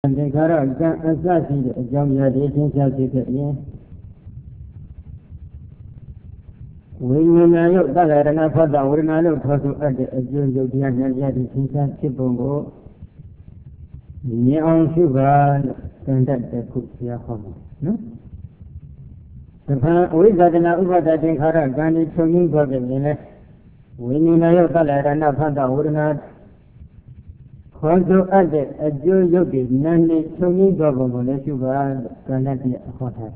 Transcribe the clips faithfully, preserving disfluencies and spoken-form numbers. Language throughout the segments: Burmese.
သင်္ခါရကံအစရှိတဲ့အကြောင်းတရားတွေသင်္ချာဖြစ်တဲ့ရင်ဝိညာဉ်ရုပ်သက္ကရဏဖတ်တာဝေဒနာလို့ခေါ်ဆိုအပ်တဲ့အကျိုးရုပ်တရားဉာဏ်တရားတွေသင်္ချာဖြစ်ပုံကိုမြင်အောင်ရှုပါလို့သင်တတ်တဲ့ခုဘုရားဟောမှာနော်။တခါအဝိဇ္ဇာတနာဥပါဒသင်္ခါရကံဒီချုပ်ငင်းသွားကြရင်လေဝိညာဉ်ရုပ်သက္ကရဏဖတ်တာဝေဒနာခေါ်ဆိုအပ်တဲ့အကျိုးရုပ်တွေနာနေချုပ်ငင်းသွားပုံကိုလည်းရှုပါလို့ကံတတ်တဲ့အဟောထား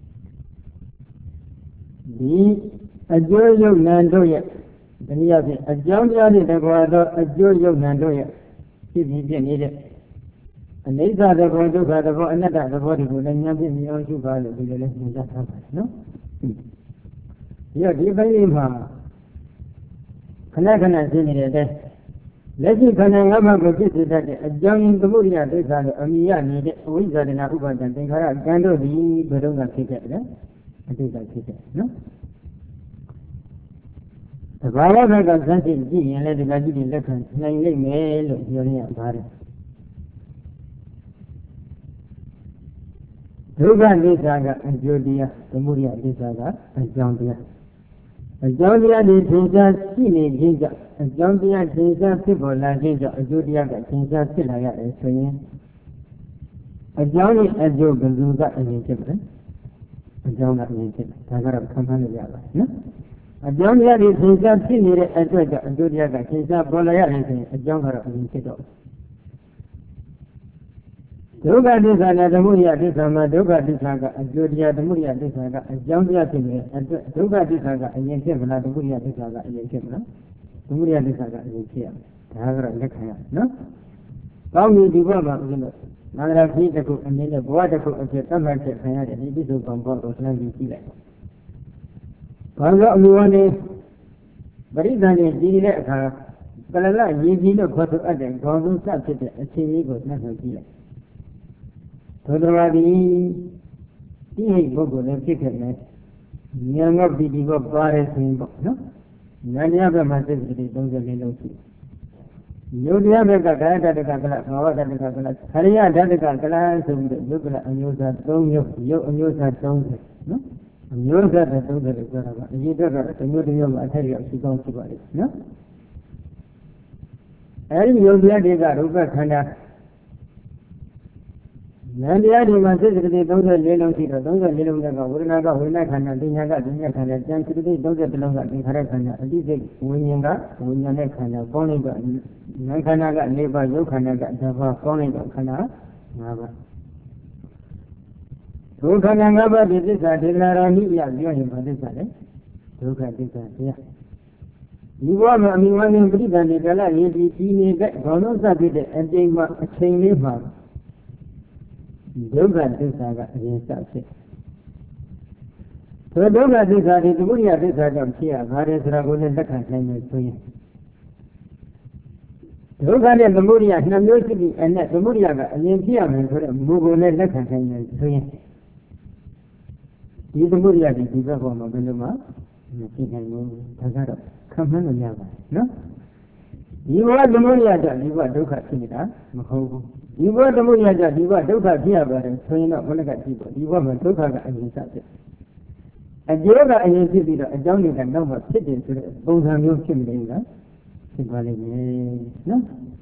ဒီအကျိုးရုပ်နာတို့ရဲ့တနည်းအားဖြင့်အကြောင်းတရားတွေတကွာသောအကျိုးရုပ်နာတို့ရဲ့ဖြစ်ပြီးဖြစ်နေတဲ့အနိစ္စသဘောဒုက္ခသဘောအနတ္တသဘောတွေကိုလည်းဉာဏ်ဖြင့်မြင်အောင်ရှုပါလို့ဒီလိုလည်းသင်ကြားထားပါတယ်နော်ဒီတော့ဒီပိုင်းလေးမှာခဏခဏသိနေတဲ့အတိုင်းလက်ရှိခန္ဓာငါးပါးကိုဖြစ်စေတတ်တဲ့အကြောင်းရင်းသမုဒိယဒိဋ္ဌာလို့အမိရနေတဲ့အဝိဇ္ဇာတနာဥပါဒံသင်္ခါရကံတို့သည်ဘယ်တော့မှဖြစ်ခဲ့တယ်အတိတ်ကဖြစ်ခဲ့နော်တဘာဝဘက်ကစမ်းစစ်ကြည့်ရင်လည်းဒီကကြည့်ရင်လက်ခံနိုင်လိမ့်မယ်လို့ပြောရရပါတယ်ဒုက္ခသစ္စာကအကျိုးတရားသမုဒိယသစ္စာကအကြောင်းတရားအကြောင်းတရားတွေသင်္ချာရှိနေခြင်းကြောင့်အကြောင်းတရားသင်္ချာဖြစ်ပေါ်လာခြင်းကြောင့်အကျိုးတရားကသင်္ချာဖြစ်လာရတယ်ဆိုရင်အကြောင်းနဲ့အကျိုးဘယ်သူကအရင်ဖြစ်တယ်အကြောင်းကအရင်ဖြစ်တယ်ဒါကတော့ခံမှန်းလို့ရပါတယ်နော်အကြောင်းတရားတွေသင်္ချာဖြစ်နေတဲ့အတွက်ကြောင့်အကျိုးတရားကသင်္ချာပေါ်လာရတယ်ဆိုရင်အကြောင်းကတော့အရင်ဖြစ်တော့ဒုက္ခသစ္စာနဲ့သမုဒိယသစ္စာမှာဒုက္ခသစ္စာကအကျိုးတရားသမုဒိယသစ္စာကအကြောင်းတရားဖြစ်နေတဲ့အတွက်ဒုက္ခသစ္စာကအရင်ဖြစ်မလားသမုဒိယသစ္စာကအရင်ဖြစ်မလားသမုဒိယသစ္စာကအရင်ဖြစ်ရမယ်ဒါကတော့လက်ခံရနော်ကောင်းပြီဒီဘက်မှာဦးဇင်းတို့မန္တရာကြီးတစ်ခုအနေနဲ့ဘဝတစ်ခုအဖြစ်သတ်မှတ်ချက်ခံရတယ်ဒီပြစ္ဆုတ်ကံဘောကိုလှမ်းပြီးကြည့်လိုက်ဘာလို့အမှုဝနေပရိသတ်နဲ့ကြည်တဲ့အခါကလလရည်ကြီးလို့ခေါ်ဆိုအပ်တဲ့ခေါင်းဆုံးစဖြစ်တဲ့အချိန်လေးကိုနှက်ထုတ်ကြည့်လိုက်ဘုရားဒီဒီဟိတ်ပုဂ္ဂိုလ်လည်းဖြစ်ခဲ့တယ်ဉာဏ်ကဒီဒီကပါတယ်ဆိုရင်ပေါ့နော်ဉာဏ်ရဘက်မှာစိတ်ကလေးသုံးဆယ်လေးလုံးရှိယုတ်တရားဘက်ကကာယတတကကလဘာဝတတကကလခရိယဓာတကကလဆိုပြီးတော့ယုတ်ကလအမျိုးအစားသုံးမျိုးယုတ်အမျိုးအစားသုံးဆယ်နော်အမျိုးအစားသုံးဆယ်လို့ပြောတာကအရေးတက်တော့တမျိုးတမျိုးမှာအထက်ရောက်ရှိကောင်းရှိပါလိမ့်နော်အဲဒီယုတ်တရားတွေကရူပခန္ဓာဉာဏ်တရားဒီမှာစိတ်ကလေးသုံးဆယ်လေးလုံးရှိတော့သုံးဆယ်လေးလုံးကဝေဒနာကဝေဒနာခန္ဓာ၊ဉာဏ်ကဉာဏ်ခန္ဓာ၊ဉာဏ်စိတ်ကလေးသုံးဆယ်လုံးကသင်္ခါရခန္ဓာအတိစိတ်ဝိညာဉ်ကဝိညာဉ်နဲ့ခန္ဓာပေါင်းလိုက်တော့ဉာဏ်ခန္ဓာကလေးပါးရုပ်ခန္ဓာကတစ်ပါးပေါင်းလိုက်တော့ခန္ဓာငါးပါးဒုက္ခနာငါးပါးဒီသစ္စာဒေသနာတော်နိယပြောရင်ဘာသစ္စာလဲဒုက္ခသစ္စာတရားဒီဘဝမှာအမိဝန္ဒင်ပဋိသန္ဓေကလရည်ဒီဒီနေတဲ့ဘောလုံးစဖြစ်တဲ့အချိန်မှာအချိန်လေးမှာဒုက္ခသစ္စာကအရင်စဖြစ်ဒီဒုက္ခသစ္စာဒီသမုဒိယသစ္စာကြောင့်ဖြစ်ရပါတယ်ဆိုတာကိုလည်းလက်ခံနိုင်မယ်ဆိုရင်ဒုက္ခနဲ့သမုဒိယနှစ်မျိုးရှိပြီးအဲ့နဲ့သမုဒိယကအရင်ဖြစ်ရမယ်ဆိုတဲ့မူကိုလည်းလက်ခံနိုင်မယ်ဆိုရင်ဒီသမုဒိယဒီဒီဘက်ပေါ်မှာဘယ်လိုမှမဖြစ်နိုင်ဘူးဒါကတော့ခံမှန်းလို့ရပါတယ်နော်ဒီဘဝသမုဒိယကြောင့်ဒီဘဝဒုက္ခဖြစ်နေတာမဟုတ်ဘူးဒီဘဝသမုဒိယကြောင့်ဒီဘဝဒုက္ခဖြစ်ရပါတယ်ဆိုရင်တော့ဘုရားကကြည့်ပေါ့ဒီဘဝမှာဒုက္ခကအရင်စဖြစ်အကျိုးကအရင်ဖြစ်ပြီးတော့အကြောင်းတွေကနောက်မှဖြစ်တယ်ဆိုတဲ့ပုံစံမျိုးဖြစ်နေတယ်ဖြစ်ပါလိမ့်မယ်နော်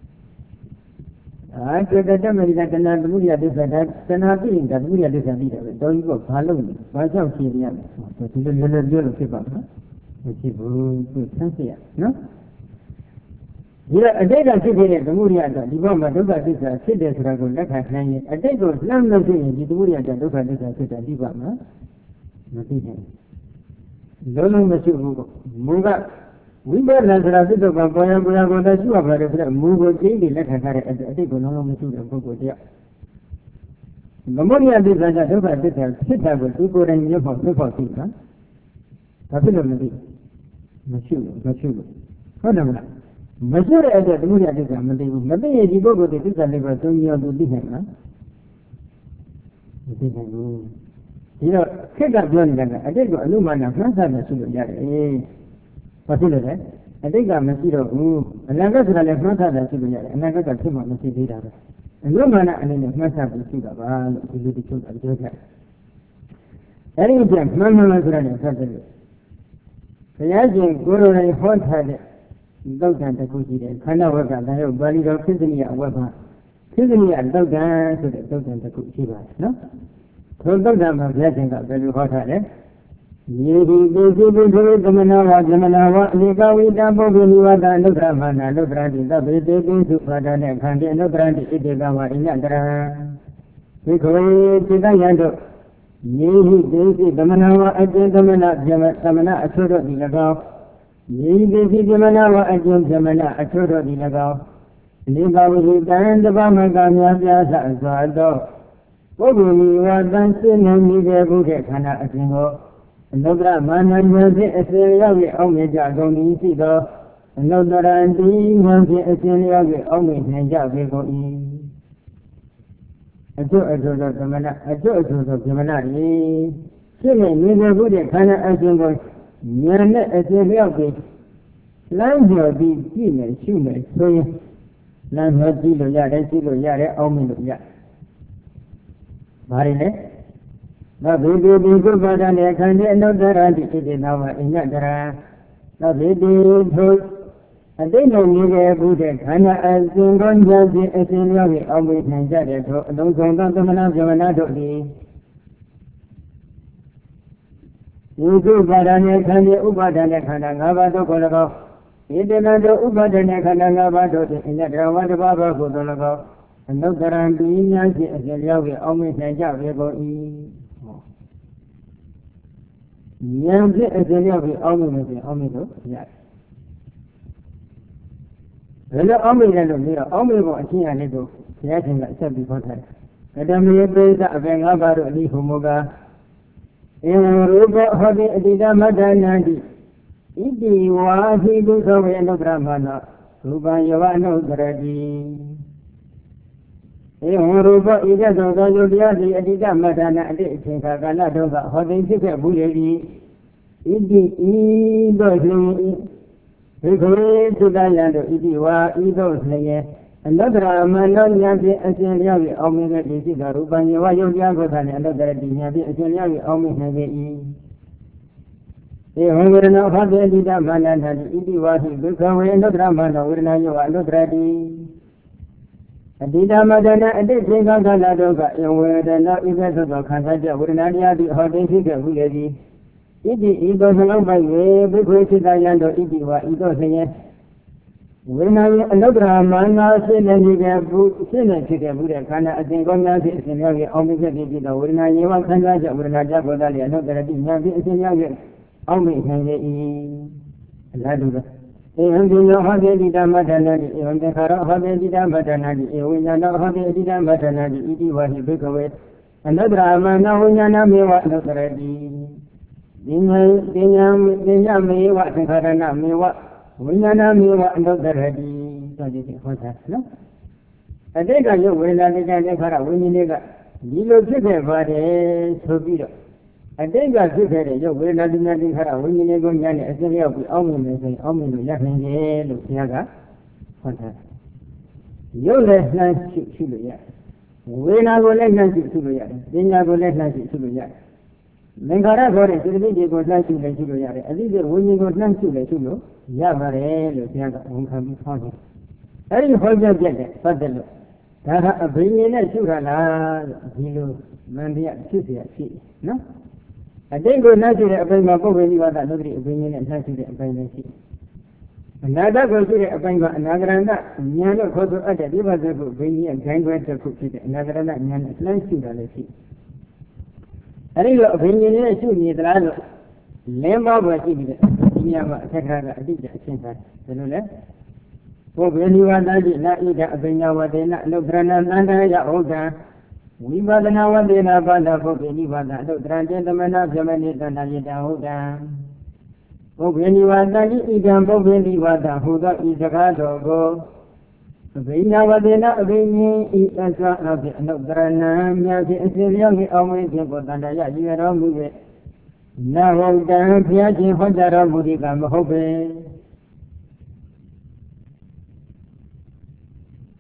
အာတေတတမရိကတဏသမုဒိယဒုက္ခဒါတဏှာပြရင်ဒါသမုဒိယဒုက္ခပြီးတယ်ပဲတော်ကြီးကဘာလုပ်လဲဘာကြောင့်ဖြစ်ရလဲဒီလိုလည်းလည်းပြောလို့ဖြစ်ပါမလားမဖြစ်ဘူးသူဆန်းစစ်ရနော်ဒီတော့အတိတ်ကဖြစ်ခဲ့တဲ့သမုဒိယအတွက်ဒီဘက်မှာဒုက္ခသစ္စာဖြစ်တယ်ဆိုတာကိုလက်ခံနိုင်ရင်အတိတ်ကိုလှမ်းလို့ဖြစ်ရင်ဒီသမုဒိယအတွက်ဒုက္ခသစ္စာဖြစ်တာဒီဘက်မှာမသိနိုင်ဘူးလုံးလုံးမရှိဘူးမူကဝိပဿနာဆိုတာစိတ်တော့ပေါ်ရပေါ်ရကိုလည်းရှိရပါတယ်ဆိုတော့မူကိုကျင်းပြီးလက်ခံထားတဲ့အတိတ်ကိုလုံးလုံးမရှိတဲ့ပုဂ္ဂိုလ်တရားသမုဒိယသစ္စာကဒုက္ခသစ္စာဖြစ်တာကိုသူကိုယ်တိုင်မျက်မှောက်မျက်မှောက်သိတာဘာဖြစ်လို့မသိမရှိဘူးမရှိဘူးဟုတ်တယ်မလားမရှိတဲ့အတွက်သမုဒိယသစ္စာမသိဘူးမသိရင်ဒီပုဂ္ဂိုလ်တွေသစ္စာလေးပါးသုံးမျိုးသူသိနိုင်လားမသိနိုင်ဘူးဒီတော့ခက်ကပြောနေတာကအတိတ်ကအနုမာနမှန်းဆတယ်ဆိုလို့ရတယ်ဘာဖြစ်လို့လဲအတိတ်ကမရှိတော့ဘူးအနာဂတ်ဆိုတာလည်းမှန်းဆတယ်ဆိုလို့ရတယ်အနာဂတ်ကဖြစ်မှမရှိသေးတာပဲ Lumana and the Massa Suda, the Suda, the Any jump, Mamma Granny, certainly. The Yajin Guru and Hot had Dogan the Kuji, Kanawaka, the body of Kizinia, Wapa. Kizinia, Dogan to the Dogan the Kujiba, no? So Dogan was letting up the hot had. Yehi, the Manawa, the Manawa, Nigawi, Dambo, Niwada, no Gramana, no Grandi, the Bede, to Padana, Kandi, no Grandi, Idegawa, in Yandra. We go to the Yando. Yehi, the Manawa, again the Mana, Samana, a sort of the Lagao. Yehi, the Manawa, again the Mana, a sort of the Lagao. Nigawi, and the Bamagana, as I do. What will you want dancing and me there, Budekana, a single? Another man was a serial Omega going to go. Another and he was a serial Omega going. A judge of the Mana, a judge of the Mana. Silly, neither would a kind of single. Yana a serial. Land your big female, human, so land her zero yard, zero yard, omino yard. Marine? The baby good but an account another anti now in Yadra. The baby told, and they know me there, Buddha, and as in one judge, as in Yavi, always and Jaded, those on the Manado. You do but an account, Ubadan, and Navado Golago. You did not do Ubadan, and Navado in the Drawada Baba Golago. And no guarantee, as in Yavi, always and Javi. Young as a young omnibus, omnibus, yes. The omnibus, omnibus, here and little, yes, and I said before that. Madame Lebes, a Vengaba, Lihumoga, in Ruba, Hobby, Dida Madanadi. Idi was he goes away in the Brahmana, Ruba Yavano Gradi. In Ruba, Ida Doga, Yulia, Dida Madana, Tinkagana Doga, Hobby, Bully. Idi Ido, we go to the land of Idiwa, Ido, another man, Yavi, and Yavi, Omega, the Ruban, Yago, and another Yavi, and Yavi, Omega. They were not having the man and Idiwa, he will go away another man, or you are not ready. And Dida Madana, and they think of the Ladoga, and where the not even of the Kansaja, would not have the holiday figure, who is Idi goes along by way, we go to the land of Idiwa, Ido Singer. When I another man, I say, and you get food, send it to the Buddha, Kana, I think, on that is in your Omega, when I knew one can I would not have another Yavi, is in Yavi, Omega, Laduga. Even the Yohadida Matanadi, even the Harahadida Matanadi, even the Yohadida Matanadi, Idiwa, he took away. Another man, now we are not not ready. Dinya me what the Karana me what, Winana me what not the ready. So this is what that, no? I think I know when I began to Kara, when you nigga, you look at everybody, so be it. I think I took it, you will not do nothing Kara, when you nigga, and as a real omni, omni, nothing, look, Yaga, what that. You let nice shoot to the yard. When I go let nice to the yard, then I go let nice to the yard. Mengara gore sirbi go na chu le chu lo yare adi de win go nan chu le chu lo ya bare lo tian ka on kham phao ni ai ho jap piat de pat de lo da ka a bhin ni ne chu ra la di lo man dia phit sia phit no a dai go na chu le a pai ma puတ်win ni ba da lo tri a bhin ni ne na chu le a pai ne shi anada go chu le a pai ma anagaranda nyan lo kho so at de di ba se ko bhin ni a gain gwe tat khu phit de anagaranda nyan a lan chu da le shi I think of opinion is shooting the land. Lemba was in the Yama, I did that. The Nule. For when you are not eat a Benya, they not no Grana, Nanda, older. We were the now and then about the book, and you were not no grand gentleman of Germany than I did older. For when you are not eating, but when you are the Huda is a god or go. Now I did not bring eat as well of the no Grana, Yaji, and the young always simple than I you are all moving. Now I'm down, Piaji, Honda, Moody, I'm hoping.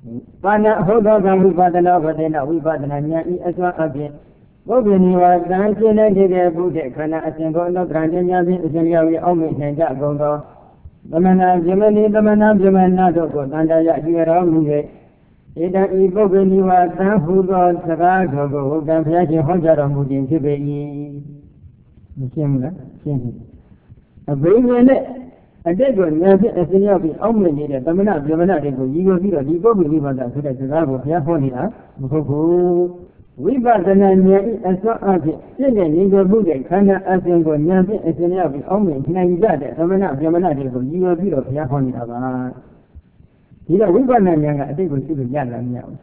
ပါဏဟောသောကဝိပဿနာဝဒေနဝိပဿနာဉာဏ်ဤအစွမ်းအဖြင့်ပုဂ္ဂိုလ်နိဝါဒံရှင်းတဲ့တကယ်ဘုဒ္ဓခန္ဓာအစဉ်ကိုအနုတ္တရဉာဏ်ဖြင့်အစဉ်လျောက်၍အောက်မြင့်နိုင်ကြကုန်သောသမဏဗြဟ္မဏိသမဏဗြဟ္မဏတို့ကိုတန်တရာကျွေတော်မူ၍ဧတံဤပုဂ္ဂိုလ်နိဝါဒံဟူသောစကားတော်ကိုဟုတ်တံဘုရားရှင်ဟောကြားတော်မူခြင်းဖြစ်ပေ၏မရှင်းဘူးလားရှင်းပြီအဘိဓိနဲ့အတိတ်ကိုဉာဏ်ဖြင့်အစဉ်ရောက်ပြီးအောက်မြင့်နေတဲ့သမဏဗြဟ္မဏတွေကိုရည်ရွယ်ပြီးတော့ဒီပုဂ္ဂိုလ်နိဗ္ဗာန်ဆိုတဲ့စကားကိုဘုရားဟောနေတာမဟုတ်ဘူးဝိပဿနာဉာဏ်ဤအစွမ်းအဖြင့်ပြည့်တဲ့ဉာဏ်ကိုမှုတဲ့ခန္ဓာအစဉ်ကိုဉာဏ်ဖြင့်အစဉ်ရောက်ပြီးအောက်မြင့်နိုင်ကြတဲ့သမဏဗြဟ္မဏတွေကိုရည်ရွယ်ပြီးတော့ဘုရားဟောနေတာပါဒီတော့ဝိပဿနာဉာဏ်ကအတိတ်ကိုရှိလို့ရလာမရဘူး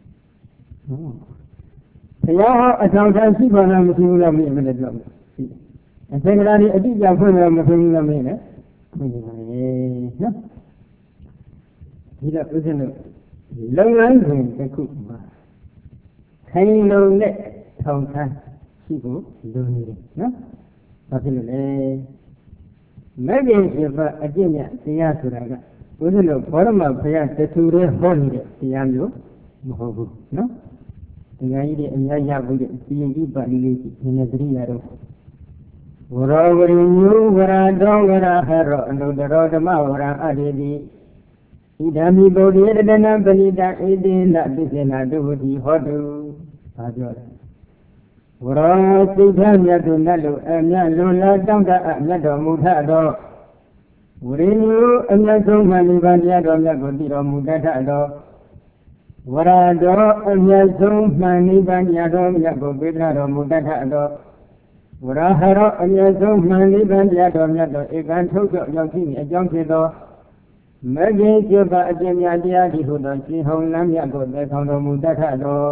ဘုရားဟောအထောက်အထားရှိပါလားမရှိဘူးလားမင်းမလည်းပြောမယ်အသင်္ကရာဒီအတိအကျဖွင့်လို့မဖွင့်ဘူးလားမင်းလည်းမင်းပါလေနော်ဒီတော့ဥစဉ်လို့လုပ်ငန်းစဉ်တစ်ခုမှာခိုင်လုံနဲ့ထောင်ထားရှိဖို့လိုနေတယ်နော်ဘာဖြစ်လို့လဲမဲ့ခင်ဖြစ်ပါအကျင့်မြတ်တရားဆိုတာကဥစဉ်လို့ဘောရမဘုရားတထူတည်းဟောနေတဲ့တရားမျိုးမဟုတ်ဘူးနော်တရားကြီးတွေအများရဖို့တဲ့စီရင်ကြီးပါဠိလေးကြီးနည်းနည်းသတိရတော့ဝရဝရိညုဝရတောဝရဟရောအနုတ္တရောဓမ္မဝရအတ္တိတိဣဒံမိဗုဒ္ဓေတတနာပဏိတဧတိနပိစေနာတုဝတိဟောတုဘာပြောလဲဝရစိတ်ထားမြတ်သူနတ်လူအမြတ်လူလာတောင်းတအမြတ်တော်မူထသောဝရိညုအမြတ်ဆုံးမှနိဗ္ဗာန်တရားတော်မြတ်ကိုသိတော်မူတတ်သောဝရတော်အမြတ်ဆုံးမှနိဗ္ဗာန်တရားတော်မြတ်ကိုပေးတော်မူတတ်သောဝရဟရောအမြတ်ဆုံးမှန်နိဗ္ဗာန်တရားတော်မြတ်တော်ဧကံထုတ်ကြောင့်ရောက်ရှိအကြောင်းဖြစ်သောမဂ္ဂင်ကျုပ်ကအကျဉ်းများတရားဒီဟုသောရှင်ဟုံလမ်းမြတ်ကိုသက်ဆောင်တော်မူတတ်သော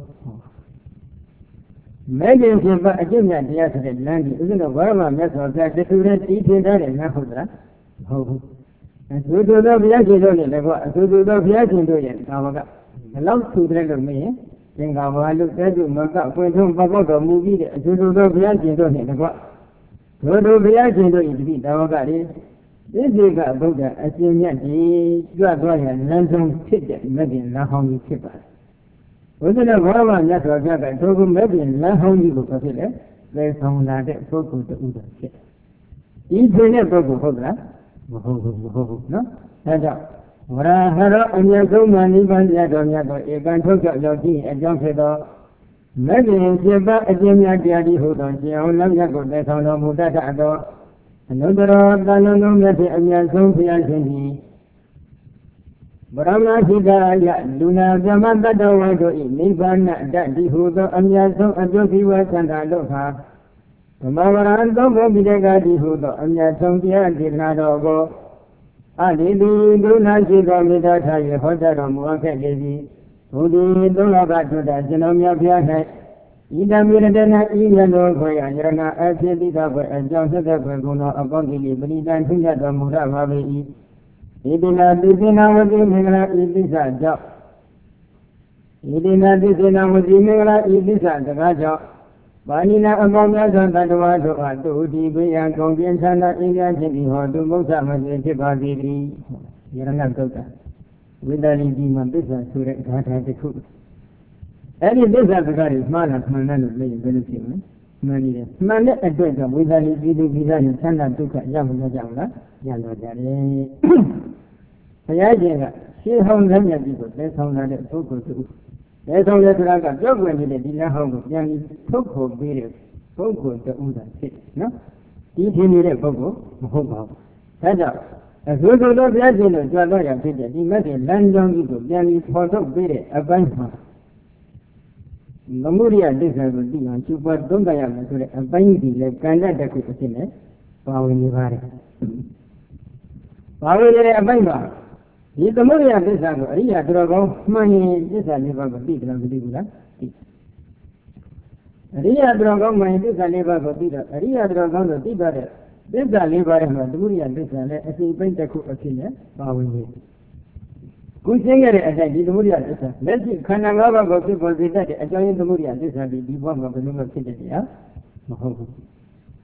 မဂ္ဂင်ကျုပ်ကအကျဉ်းများတရားဆိုတဲ့လမ်းဒီဥစဉ်တော်ဘာမှမြတ်စွာဘုရားတခုတည်းတည်ထင်ထားတဲ့လမ်းဟုတ်သလားမဟုတ်ဘူးအထူးထူးသောဘုရားရှင်တို့နဲ့လည်းကအထူးထူးသောဘုရားရှင်တို့ရဲ့သာဝကဘယ်လောက်ထူတယ်လို့မင်းသင်္ကာဘာလို့တဲတုမကပွင့်ထုံးပေါက်တော်မူပြီးတဲ့အထူးထူးသောဘုရားရှင်တို့နဲ့လည်းကတို့တို့ဘုရားရှင်တို့၏တတိသာဝကတွေဒီစိကဗုဒ္ဓအရှင်မြတ်ကြီးကြွသွားရလမ်းဆုံးဖြစ်တဲ့မဂ္ဂင်လမ်းဟောင်းကြီးဖြစ်ပါတယ်ဘုရားဘောရမမြတ်စွာဘုရားကထိုကုမဂ္ဂင်လမ်းဟောင်းကြီးကိုဖြစ်တယ်သေဆောင်လာတဲ့ပုဂ္ဂိုလ်တူတော်ဖြစ်ဒီဖြစ်တဲ့ပုဂ္ဂိုလ်ဟုတ်လားမဟုတ်ဘူးမဟုတ်ဘူးနော်အဲကြောင့်ဝရဟရောအမြတ်ဆုံးမှနိဗ္ဗာန်တရားတော်မြတ်ကိုဧကံထုတ်ကြောင့်ရောက်ရှိအကြောင်းဖြစ်သောမဂ္ဂင်ဖြစ်ပါအကျဉ်းများတရားဒီဟုသောရှင်အောင်လမ်းမြတ်ကိုသေဆောင်တော်မူတတ်သောအနုတ္တရောတဏ္ဍုံမြတ်ဖြင့်အမြတ်ဆုံးဘုရားရှင်သည်ဗရမရှိတာယလူနာဇမတတ္တဝါတို့၏နိဗ္ဗာန်တတ်ဒီဟုသောအမြတ်ဆုံးအကျိုးစီးပွားဆန္ဒတို့ဟာဓမ္မဝရံသုံးဖို့မိတဲ့ကဒီဟုသောအမြတ်ဆုံးတရားဒေသနာတော်ကိုအဒီဒီဒုနာရှိသောမေတ္တာထား၍ဟောကြားတော်မူအပ်ခဲ့လေသည်ဘုဒ္ဓေသုံးလောကထွတ်တာကျွန်တော်များဖျား၌ဣဒံမိရတနာဤမြတ်တော်ခွေရယရဏအဖြစ်တိသောခွေအကြောင်းဆက်သက်ခွေကုံတော်အပေါင်းကိလေပဏိတံထွညတ်တော်မူရပါပေ၏ဣတိနာတိသေနာဝတိမင်္ဂလာဤသစ္စာကြောင့်ဣတိနာတိသေနာဝတိမင်္ဂလာဤသစ္စာတကားကြောင့်ပါဏိနာအပေါင်းများစွာတတ္တဝါတို့အားတုတိပိယံကုန်ပြင်းချမ်းသာအင်းများခြင်းသည်ဟောတုမုစ္ဆမစေဖြစ်ပါသည်တည်းယရဏသုတ်တာဝိတ္တလိဒီမှာသစ္စာဆိုတဲ့ဂါထာတစ်ခုအဲ့ဒီသစ္စာစကားတွေမှားလားမှန်တယ်လို့လည်းဘယ်လိုဖြစ်မလဲမှန်နေတယ်မှန်တဲ့အတွက်ကြောင့်ဝိတ္တလိဒီဒီဒီသားရင်ချမ်းသာဒုက္ခရမလို့ကြောင့်လားရတော့ကြတယ်ဘုရားရှင်ကရှင်းဟောင်းလက်မြတ်ကြီးကိုလဲဆောင်လာတဲ့ပုဂ္ဂိုလ်သူလဲဆောင်တဲ့ဆိုတာကပြောကွယ်နေတဲ့ဒီလမ်းဟောင်းကိုပြန်ပြီးထုတ်ဖို့ပေးတဲ့ပုဂ္ဂိုလ်တူတာဖြစ်နော်ဒီထင်နေတဲ့ပုဂ္ဂိုလ်မဟုတ်ပါဘူးဒါကြောင့်အကျိုးတော်ဘုရားရှင်တို့ကြွတော့ရဖြစ်တဲ့ဒီမက်တဲ့လမ်းကြောင်းကြီးကိုပြန်ပြီးဖော်ထုတ်ပေးတဲ့အပိုင်းမှာသမုဒိယဒိဋ္ဌာကိုသိအောင်ကျူပတ်သုံးသပ်ရမယ်ဆိုတဲ့အပိုင်းဒီလေကံတတ်တစ်ခုအဖြစ်နဲ့ပါဝင်နေပါတယ်ပါဝင်နေတဲ့အပိုင်းမှာဒီသမုဒိယဒိဋ္ဌာကိုအရိယာသူတော်ကောင်းမှန်ရင်ဒိဋ္ဌာလေးပါးကိုသိတယ်မသိဘူးလားသိအရိယာသူတော်ကောင်းမှန်ရင်ဒိဋ္ဌာလေးပါးကိုသိတော့အရိယာသူတော်ကောင်းတို့သိပါတဲ့ဒိဋ္ဌာလေးပါးထဲမှာသမုဒိယဒိဋ္ဌာလည်းအစီအပိုင်းတစ်ခုအဖြစ်နဲ့ပါဝင်နေခုရှင်းခဲ့တဲ့အတိုင်းဒီသမုဒိယသစ္စာလက်ရှိခန္ဓာ၅ပါးကိုဖြစ်ပေါ်စေတတ်တဲ့အကြောင်းရင်းသမုဒိယသစ္စာဒီဒီဘဝမှာဘယ်လိုမှဖြစ်တဲ့တရားမဟုတ်ဘူး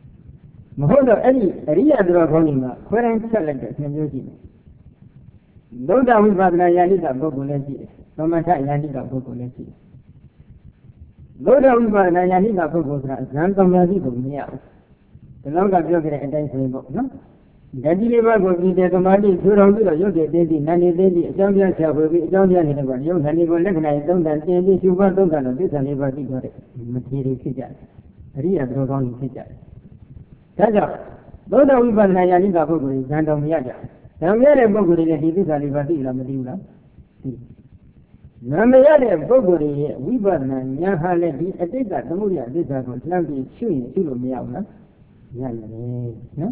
မဟုတ်တော့အဲ့ဒီအရိယသူတော်ကောင်းကြီးကခွဲတိုင်းချက်လိုက်တဲ့သင်မျိုးရှိတယ်သုဒ္ဓဝိပဿနာဉာဏ်ကပုဂ္ဂိုလ်လည်းရှိတယ်သမထဉာဏ်ကပုဂ္ဂိုလ်လည်းရှိတယ်သုဒ္ဓဝိပဿနာဉာဏ်ကပုဂ္ဂိုလ်ဆိုတာဇံသုံးပါးစီကိုမရဘူးဒီလောကပြောကြတဲ့အတိုင်းဆိုရင်ပေါ့နော်ဓာတိလေးပါးကိုပြီးတဲ့သမာဓိထူထောင်ပြီးတော့ရုပ်တည်သိသိနာနေသိသိအကြောင်းပြချက်ဝေပြီးအကြောင်းပြနေတဲ့ကရုပ်နာနေကိုလက္ခဏာသုံးတန်တင်ပြီးရှုပါသုံးတန်တော့သစ္စာလေးပါးသိတော့တဲ့မထေရီဖြစ်ကြတယ်အရိယာတော်ကောင်းကြီးဖြစ်ကြတယ်ဒါကြောင့်သုဒ္ဓဝိပဿနာဉာဏ်ကပုဂ္ဂိုလ်ဇံတော်မရကြဇံမရတဲ့ပုဂ္ဂိုလ်တွေဒီသစ္စာလေးပါးသိလားမသိဘူးလားသိဇံမရတဲ့ပုဂ္ဂိုလ်ရဲ့ဝိပဿနာဉာဏ်ဟာလည်းဒီအတိတ်ကသမုဒယသစ္စာကိုလှမ်းပြီးရှုရင်ရှုလို့မရဘူးလားရတယ်နော်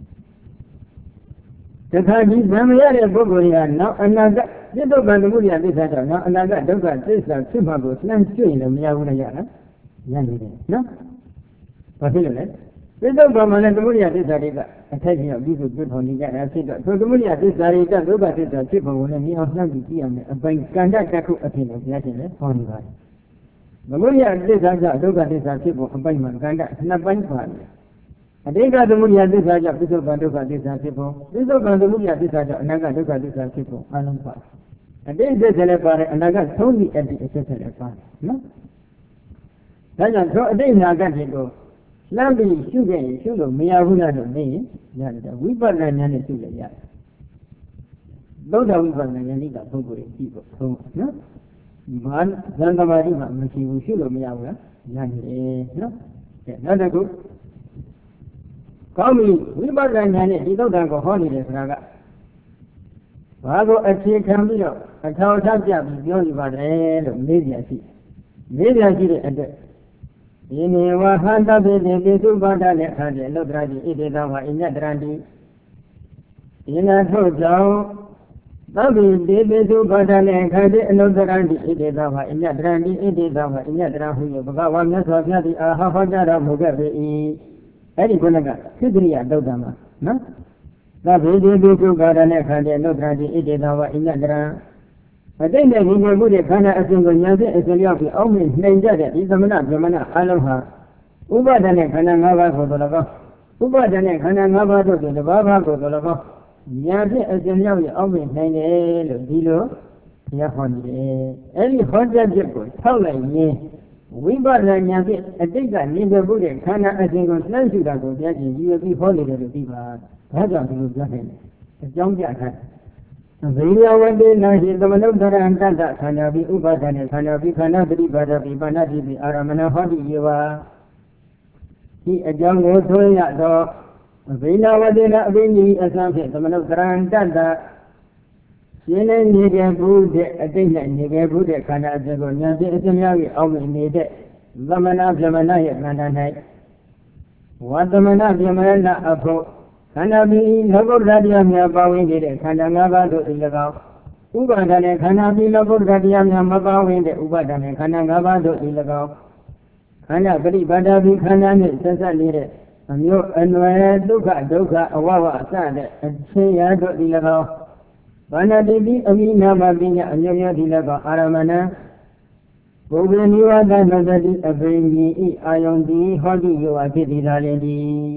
တခါဒီဇံမရတဲ့ပုဂ္ဂိုလ်ကနောက်အနာဂတ်ပြစ္ဆုတ်ပံသမုဒယသစ္စာကြောင့်နောက်အနာဂတ်ဒုက္ခသစ္စာဖြစ်မှာကိုလှမ်းရှုရင်လည်းမရဘူးလားရလားရနေတယ်နော်ဘာဖြစ်လို့လဲပြစ္ဆုတ်ပံမှာလည်းသမုဒယသစ္စာတွေကအထိုက်ကြီးအောင်ပြီးဆိုပြထောင်နေကြတာဖြစ်တော့သို့သမုဒယသစ္စာတွေကဒုက္ခသစ္စာဖြစ်ပုံကိုလည်းမြင်အောင်လှမ်းပြီးကြည့်ရမယ်အပိုင်ကန္တတက်ခုအဖြစ်နဲ့ဘုရားရှင်လည်းဟောနေပါတယ်သမုဒယသစ္စာကြောင့်ဒုက္ခသစ္စာဖြစ်ပုံအပိုင်မှာကန္တနှစ်ပိုင်းပါတယ်အတိတ်ကသမုဒယသစ္စာကြောင့်ပြစ္ဆုတ်ပံဒုက္ခသစ္စာဖြစ်ပုံပြစ္ဆုတ်ပံသမုဒယသစ္စာကြောင့်အနာဂတ်ဒုက္ခသစ္စာဖြစ်ပုံအလုံးပါအတိတ်သစ္စာလည်းပါတယ်အနာဂတ်သုံးသည့်အတိတ်အဆက်ဆက်လည်းပါတယ်နော်ဒါကြောင့်သောအတိတ်အနာဂတ်တွေကိုလှမ်းပြီးရှုခဲ့ရင်ရှုလို့မရဘူးလားလို့မေးရင်ရတယ်ဝိပဿနာဉာဏ်နဲ့ရှုရရတယ်သုဒ္ဓဝိပဿနာဉာဏ်ကပုဂ္ဂိုလ်ရဲ့ကြည့်ဖို့ဆုံးနော်ဘာဇန်သမာဓိမှမရှိဘူးရှုလို့မရဘူးလားရတယ်နော်ကဲနောက်တစ်ခုကောင်းပြီဝိပဿနာဉာဏ်နဲ့ဒီသုဒ္ဓံကိုဟောနေတယ်ဆိုတာကဘာကိုအခြေခံပြီးတော့အထောက်အထားပြပြီးပြောနေပါတယ်လို့မေးကြရှိမေးကြရှိတဲ့အတွက်ဒီနေဝဟန္တပိတိပိစုပါဒနဲ့ခါတဲ့လောတရာကြီးဣတိသဝအိညတရန္တိဒီနာထို့ကြောင့်သဗ္ဗိတိပိစုပါဒနဲ့ခါတဲ့အလောတရာကြီးဣတိသဝအိညတရန္တိဣတိသဝအိညတရဟုဘဂဝါမြတ်စွာဘုရားသည်အာဟဟောကြားတော်မူခဲ့ပေ၏အဲ့ဒီခုနကသစ္ရိယတုတ်တံမှာနော်သဗ္ဗိတိပိစုပါဒနဲ့ခါတဲ့အလောတရာကြီးဣတိသဝအိညတရံအတိတ်နဲ့ဒီလိုမှုတွေခန္ဓာအစဉ်ကိုဉာဏ်ဖြင့်အစဉ်ရောက်ပြီးအောက်မြင်နှိမ်ကြတဲ့ဒီသမဏဗြဟ္မဏအလုံးဟာဥပါဒณะခန္ဓာ၅ပါးကိုယ်တော်၎င်းဥပါဒณะခန္ဓာ၅ပါးတို့ကိုတဘာဘာကိုယ်တော်၎င်းဉာဏ်ဖြင့်အစဉ်ရောက်ပြီးအောက်မြင်နိုင်တယ်လို့ဒီလိုဘုရားဟောနေတယ်အဲ့ဒီဟောကြားချက်ကိုထောက်လိုက်ရင်ဝိပဿနာဉာဏ်ဖြင့်အတိတ်ကနေပြမှုတဲ့ခန္ဓာအစဉ်ကိုနှိမ်ရှုတာကိုကြားခြင်းရည်ရပြီးဟောနေတယ်လို့သိပါဒါကြောင့်ဒီလိုပြောနေတယ်အကြောင်းပြထားဗိယဝတိနာဟိသမနုဒရံတတ္တခန္ဓာပိဥပါဒနဲ့ခန္ဓာပိခန္ဓာပရိပါဒပိပါဏတိပိအာရမဏဟောတိယေဝဒီအကြောင်းကိုဆိုရတော့ဗိယဝတိနာအဘိနိအစံဖြင့်သမနုဒရံတတ္တရှင်းနေနေကြဘူးတဲ့အတိတ်နဲ့နေကြဘူးတဲ့ခန္ဓာအစဉ်ကိုဉာဏ်ဖြင့်အစဉ်များပြီးအောက်မြင်နေတဲ့သမဏဗြဟ္မဏရဲ့ခန္ဓာ၌ဝတ္တမဏဗြဟ္မဏအဖို့ခန္ဓာပြီးလောကုတ္တရာတရားများပါဝင်နေတဲ့ခန္ဓာ၅ပါးတို့၏၎င်းဥပါဒနဲ့ခန္ဓာပြီးလောကုတ္တရာတရားများမပါဝင်တဲ့ဥပါဒနဲ့ခန္ဓာ၅ပါးတို့၏၎င်းခန္ဓာပရိပါဒပြီးခန္ဓာနှင့်ဆက်ဆက်နေတဲ့အမျိုးအနွယ်ဒုက္ခဒုက္ခအဝဝအစတဲ့အချင်းရာတို့၏၎င်းဘာနာတိပြီးအမိနာမပညာအမျိုးမျိုးသည်၎င်းအာရမဏဘုဗ္ဗေနိဝါဒနောတတိအဘိညာဤအာယုန်သည်ဟောတိယောအဖြစ်သည်သာလင်သည်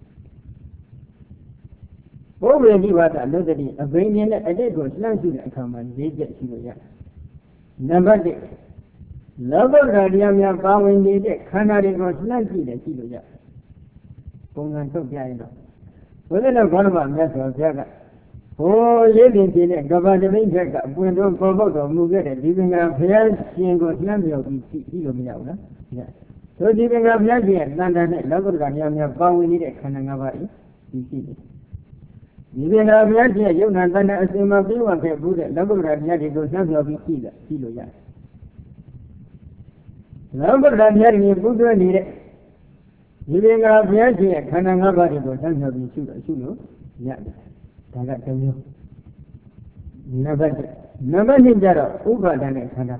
ဘုဗ္ဗေနိဝါဒနောတတိအဘိညာနဲ့အတိတ်ကိုလှမ်းရှုတဲ့အခါမှာ၄ချက်ရှိလို့ရတယ်နံပါတ်၁လောကုတ္တရာတရားများပါဝင်နေတဲ့ခန္ဓာတွေကိုလှမ်းကြည့်တယ်ရှိလို့ရတယ်ပုံစံထုတ်ပြရင်တော့ဘုရားတော်ခေါင်းမှာမြတ်စွာဘုရားကဟိုရေးတင်ပြတဲ့ကဘာတမိတ်ဘက်ကအပွင့်တော်ပေါ်ပေါက်တော်မူခဲ့တဲ့ဒီပင်ကဘုရားရှင်ကိုလှမ်းမြောက်ပြီးကြည့်လို့မရဘူးလားဆိုဒီပင်ကဘုရားရှင်ရဲ့တန်တန်နဲ့လောကုတ္တရာတရားများပါဝင်နေတဲ့ခန္ဓာ၅ပါးဤရှိတယ်ဒီပင်ကဘုရားရှင်ရဲ့ယုံနာတန်တန်အစဉ်မှာပြေဝခဲ့ဘူးတဲ့လောကုတ္တရာတရားတွေကိုလှမ်းမြောက်ပြီးကြည့်တယ်ကြည့်လို့ရတယ်လောကုတ္တရာတရားတွေပူသွဲနေတဲ့ဒီပင်ကဘုရားရှင်ရဲ့ခန္ဓာ၅ပါးတွေကိုလှမ်းမြောက်ပြီးရှုလို့ရှုလို့ရတယ်ဒါကတစ်မျိုးနံပါတ်နံပါတ်၂ကျတော့ဥပါဒနဲ့ခန္ဓာ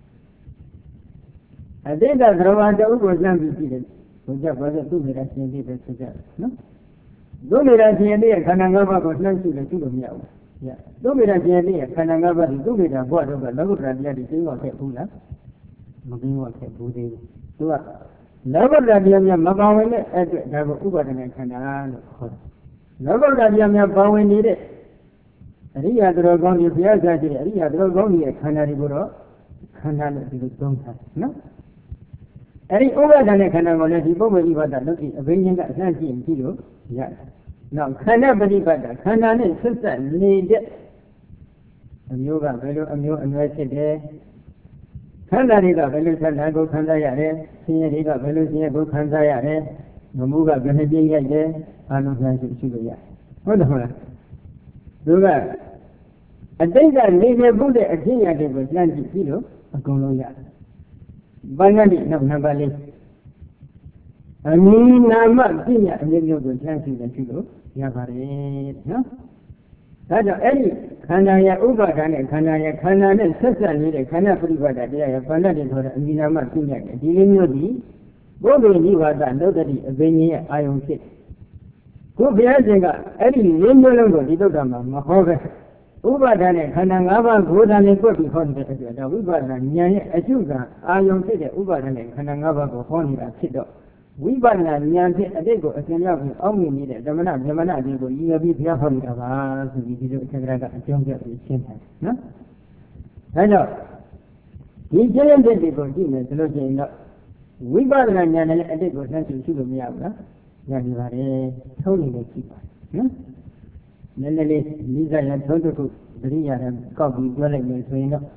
အတိတ်ကသရဝတ္တဥကိုလှမ်းပြီးကြည့်တယ်ဘုရားဘာလို့သူ့မိသားရှင်ပြည့်ပဲဆိုကြနော်သူ့မိသားရှင်ရဲ့ခန္ဓာ၅ပါးကိုလှမ်းကြည့်လို့ကြည့်လို့မရဘူးညသူ့မိသားရှင်ရဲ့ခန္ဓာ၅ပါးဒီသူ့မိသားဘုရားတော့ကလောကုတ္တရာတရားတွေသိသွားခဲ့ဘူးလားမသိသွားခဲ့ဘူးသေးဘူးသူကလောကုတ္တရာတရားများမပါဝင်တဲ့အတွက်ဒါကိုဥပါဒနဲ့ခန္ဓာလို့ခေါ်တယ်လောကုတ္တရာတရားများပါဝင်နေတဲ့အအရိယာတော်ကောင်းကြီးဘုရားစာကြည့်အရိယာတော်ကောင်းကြီးရဲ့ခန္ဓာတွေကိုတော့ခန္ဓာလို့ဒီလိုသုံးထားနော်အဲ့ဒီဥပါဒနဲ့ခန္ဓာကိုလည်းဒီပုဂ္ဂိုလ်ဤဘာသာလို့ဒီအဘိညာဉ်ကအနှံ့ကြည့်ကြည့်လို့ရတယ်နောက်ခန္ဓာပฏิပတ်တာခန္ဓာနဲ့ဆက်ဆက်နေတဲ့အမျိုးကဘယ်လိုအမျိုးအနွယ်ဖြစ်တယ်ခန္ဓာတွေကဘယ်လိုခန္ဓာကိုခံစားရတယ်ဆင်းရဲတွေကဘယ်လိုဆင်းရဲကိုခံစားရတယ်ငမှုကဘယ်နှပြည့်ရိုက်တယ်အာလုံးဆိုင်ရှိရှိလို့ရတယ်ဟုတ်တယ်မလားသူကအတိတ်ကနေနေဖို့တဲ့အဖြစ်အပျက်ကိုစမ်းကြည့်ပြီးလို့အကုန်လုံးရတယ်ဘာညာတိနောက်နံပါတ်လေးအမီနာမပြည့်ညအမျိုးမျိုးကိုစမ်းကြည့်တယ်ရှိလို့ရပါတယ်နော်ဒါကြောင့်အဲ့ဒီခန္ဓာရဲ့ဥပါဒနဲ့ခန္ဓာရဲ့ခန္ဓာနဲ့ဆက်ဆက်နေတဲ့ခန္ဓာပရိပတ်တရားရဲ့ပဏ္ဏတိဆိုတဲ့အမီနာမပြည့်ညတဲ့ဒီလိုမျိုးဒီဘုဒ္ဓနိဗ္ဗာန်သုတ္တိအဘိညာဉ်ရဲ့အာယုံဖြစ်ကိုဘုရားရှင်ကအဲ့ဒီလေးမျိုးလုံးကိုဒီသုတ္တမှာမဟောပဲဥပါဒနဲ့ခန္ဓာ၅ပါးကိုယ်တိုင်နဲ့တွက်ပြီးဟောနေတဲ့အတွက်ဒါဝိပဿနာဉာဏ်ရဲ့အကျုကအာယုံဖြစ်တဲ့ဥပါဒနဲ့ခန္ဓာ၅ပါးကိုဟောနေတာဖြစ်တော့ဝိပဿနာဉာဏ်ဖြင့်အတိတ်ကိုအစဉ်ရောက်ပြီးအောက်မြင်နေတဲ့ဓမ္မနာဗြဟ္မဏတွေကိုရည်ရွယ်ပြီးဘုရားဟောနေတာပါဆိုပြီးဒီလိုအထက်ကရကအကျုံးပြပြီးရှင်းတယ်နော်ဒါကြောင့်ဒီကျင့်တဲ့တွေကိုကြည့်မယ်ဆိုလို့ရှိရင်တော့ဝိပဿနာဉာဏ်နဲ့အတိတ်ကိုနှံ့ရှိလို့မရဘူးလားရနေပါတယ်ထုံးနေလို့ရှိပါတယ်နော်နည်းနည်းလေးလိဇာရထုံးတစ်ခုတတိယရကောက်ပြီးပြောလိုက်မယ်ဆိုရင်တော့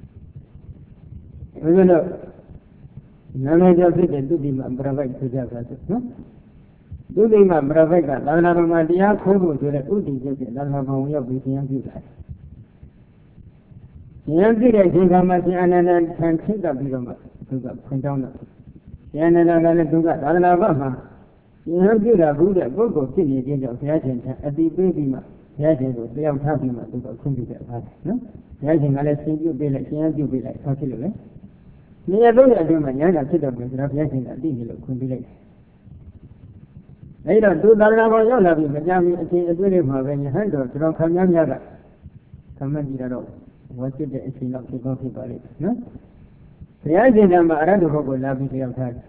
ဘုရားတို့နာမည်ကြောင့်ဖြစ်တဲ့သုတိမပရပိုက်ဆိုကြပါစို့နော်သုတိမပရပိုက်ကသာသနာတော်မှာတရားခိုးဖို့ဆိုတဲ့ဥတည်ချက်ဖြင့်သာသနာတော်ရောက်ပြီးသင်ရပြုတာသင်ရပြုတဲ့အချိန်ကမှသင်အနန္တထံဖြစ်တတ်ပြီးတော့မှသူကဖွင့်တောင်းတော့သင်အနန္တကလည်းသူကသာသနာ့ဘက်မှာသင်ရပြုတာဘူးတဲ့ပုဂ္ဂိုလ်ဖြစ်နေခြင်းကြောင့်ဘုရားရှင်ထံအတိပေးပြီးမှဘုရားရှင်ကိုတယောက်ထားပြီးမှသူကခွင့်ပြုတဲ့အခါနော်ဘုရားရှင်ကလည်းဆင်ပြုပေးလိုက်သင်ရပြုပေးလိုက်ဆောဖြစ်လို့လေနေရာသုံးရာအတွင်းမှာဉာဏ်သာဖြစ်တော့မယ်ဆိုတော့ဘုရားရှင်ကအတိနေလို့ခွင့်ပြုလိုက်တယ်အဲဒီတော့သူသာသနာပေါ်ရောက်လာပြီးမကြမီအချိန်အတွင်းလေးမှာပဲယဟန်တော်ကျွန်တော်ခံများများကသမတ်ကြည့်တော့ဝတ်ဖြစ်တဲ့အချိန်တော့ဖြစ်ကောင်းဖြစ်ပါလိမ့်နော်ဘုရားရှင်ကမှအရဟတဘုတ်ကိုလာပြီးတယောက်ထားတယ်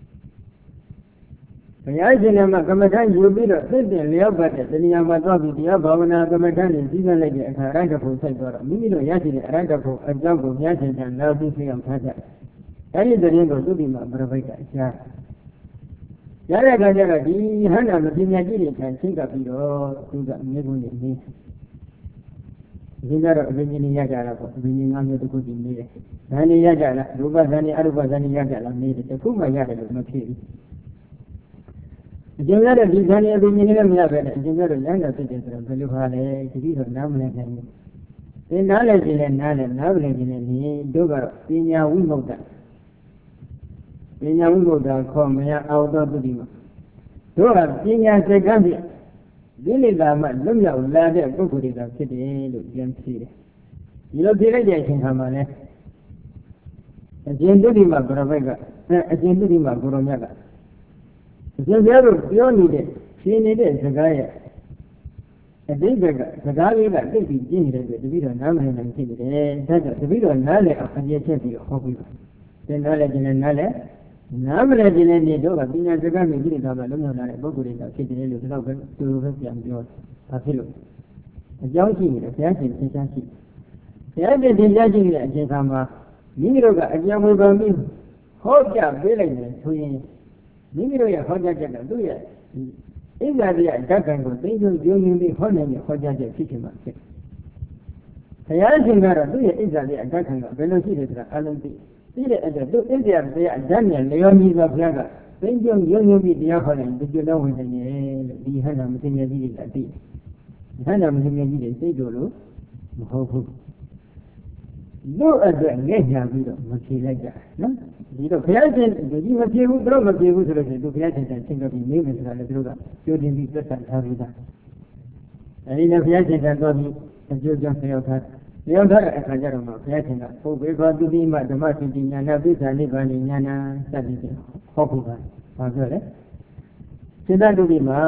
ဘုရားရှင်ကမှကမ္မထယူပြီးတော့သိတဲ့လျောက်ပတ်တဲ့တရားမှာသွားပြီးတရားဘာဝနာကမ္မထနဲ့ကြီးစံလိုက်တဲ့အခါအရဟတဘုတ်ဆိုင်သွားတော့မိမိတို့ရရှိတဲ့အရဟတဘုတ်အကြောင်းကိုဘုရားရှင်ကလာပြီးတယောက်ထားတယ်အဲ့ဒီတရင်ကိုသုတိမပရပိုက်ကအရှားရတဲ့အခါကျတော့ဒီဟန္တာမပြညာကြီးတွေခံရှင်းကပ်ပြီးတော့သူကမြေခွန်းနေနေဒီကြတော့အဘိညာဉ်ရကြတာပေါ့အဘိညာဉ်ငါးမျိုးတစ်ခုစီနေတယ်ဇာနေရကြလားရူပဇာနေအရူပဇာနေရကြလားနေတယ်တစ်ခုမှရတယ်လို့မဖြစ်ဘူးအကျဉ်းရတဲ့ဒီဇာနေအဘိညာဉ်လည်းမရပဲနဲ့အကျဉ်းရတော့လမ်းတော်ဖြစ်တယ်ဆိုတော့ဘယ်လိုဟာလဲဒီလိုတော့နားမလည်နိုင်ဘူးသင်နားလည်းခြင်းလည်းနားလည်းနားမလည်ခြင်းလည်းနေတို့ကတော့ပညာဝိမု ക്തပညာဝိမု ക്തခေါ်မရအောင်တော့သူဒီမှာတို့ကပညာစိတ်ကမ်းဖြင့်ဒီလိတာမှလွတ်မြောက်လာတဲ့ပုဂ္ဂိုလ်တွေကဖြစ်တယ်လို့ပြန်ဖြေတယ်ဒီလိုဖြေလိုက်တဲ့အချိန်ခါမှာလဲအရှင်သုတိမပရပိုက်ကအရှင်သုတိမကိုရောမြတ်ကအရှင်ဘုရားတို့ပြောနေတဲ့ဖြေနေတဲ့စကားရဲ့အတိတ်ကစကားလေးကတိတ်ပြီးကျင်းနေတဲ့အတွက်တပည့်တော်နားမလည်နိုင်ဖြစ်နေတယ်ဒါကြောင့်တပည့်တော်နားလည်အောင်အပြည့်ချက်ပြီးဟောပြီးပါသင်နားလည်ခြင်းနဲ့နားလည်နားမလည်ခြင်းနဲ့နေတော့ကပညာစကားမျိုးကြည့်နေတာမှလုံးဝလာတဲ့ပုဂ္ဂိုလ်တွေကဖြစ်တယ်လို့ဒီတော့ပဲသူတို့ပဲပြန်ပြောဘာဖြစ်လို့အကြောင်းရှိနေတယ်ဘုရားရှင်သင်္ချာရှိဘုရားရှင်သင်္ချာရှိနေတဲ့အချိန်ခါမှာမိမိတို့ကအပြန်ဝေဖန်ပြီးဟောကြားပေးလိုက်တယ်ဆိုရင်မိမိတို့ရဲ့ဟောကြားချက်ကသူ့ရဲ့ဣဇာတိယဓာတ်ကံကိုသိသိပြုံးရင်းပြီးဟောနိုင်တဲ့ဟောကြားချက်ဖြစ်ချင်မှဖြစ်ဘုရားရှင်ကတော့သူ့ရဲ့ဣဇာတိယဓာတ်ကံကဘယ်လိုရှိတယ်ဆိုတာအလုံးသိသိတဲ့အတွက်သူဣဇာတိယဓာတ်နဲ့လျော်ညီသောဘုရားကသိပြုံးရုံရုံပြီးတရားဟောနိုင်ဒီကျွမ်းဝင်နေတယ်လို့ဒီဟန်တာမသိမြတ်ကြီးတွေကအသိဟန်တာမသိမြတ်ကြီးတွေစိတ်တို့လို့မဟုတ်ဘူးတို့အတွက်ငဲ့ညာပြီးတော့မဖြေလိုက်ကြနော်ဒီတော့ဘုရားရှင်ဒီမဖြေဘူးတို့မဖြေဘူးဆိုလို့ရှိရင်သူဘုရားရှင်တန်ရှင်းတော့ပြီးနေမယ်ဆိုတာလည်းတို့ကပြောတင်ပြီးသက်သာထားပြီးသားအဲဒီနဲ့ဘုရားရှင်တန်တော့ပြီးအကျိုးကြောင့်ဆရောက်ထားဆရောက်ထားတဲ့အခါကျတော့မှဘုရားရှင်ကပုဗ္ဗေဘာတုတိမဓမ္မသတိညာနာပိဿာနိဗ္ဗာန်ညာနာစသည်ဖြင့်ဟောဖို့ပါဘာပြောလဲစေတတုတိမှာ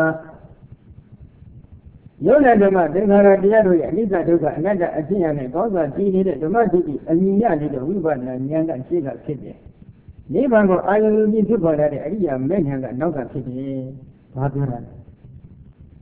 ယောဂဓမ္မသင်္ခါရတရားတို့ရဲ့အနိစ္စဒုက္ခအနတ္တအဖြစ်ရနဲ့ကောင်းစွာတည်နေတဲ့ဓမ္မဒုတိအမြင်ရနေတဲ့ဝိပဿနာဉာဏ်ကရှေ့ကဖြစ်တယ်။နိဗ္ဗာန်ကိုအာရုံပြုဖြစ်ပေါ်လာတဲ့အရိယာမဲ့ဉာဏ်ကနောက်ကဖြစ်တယ်။ဘာပြောတာလဲ။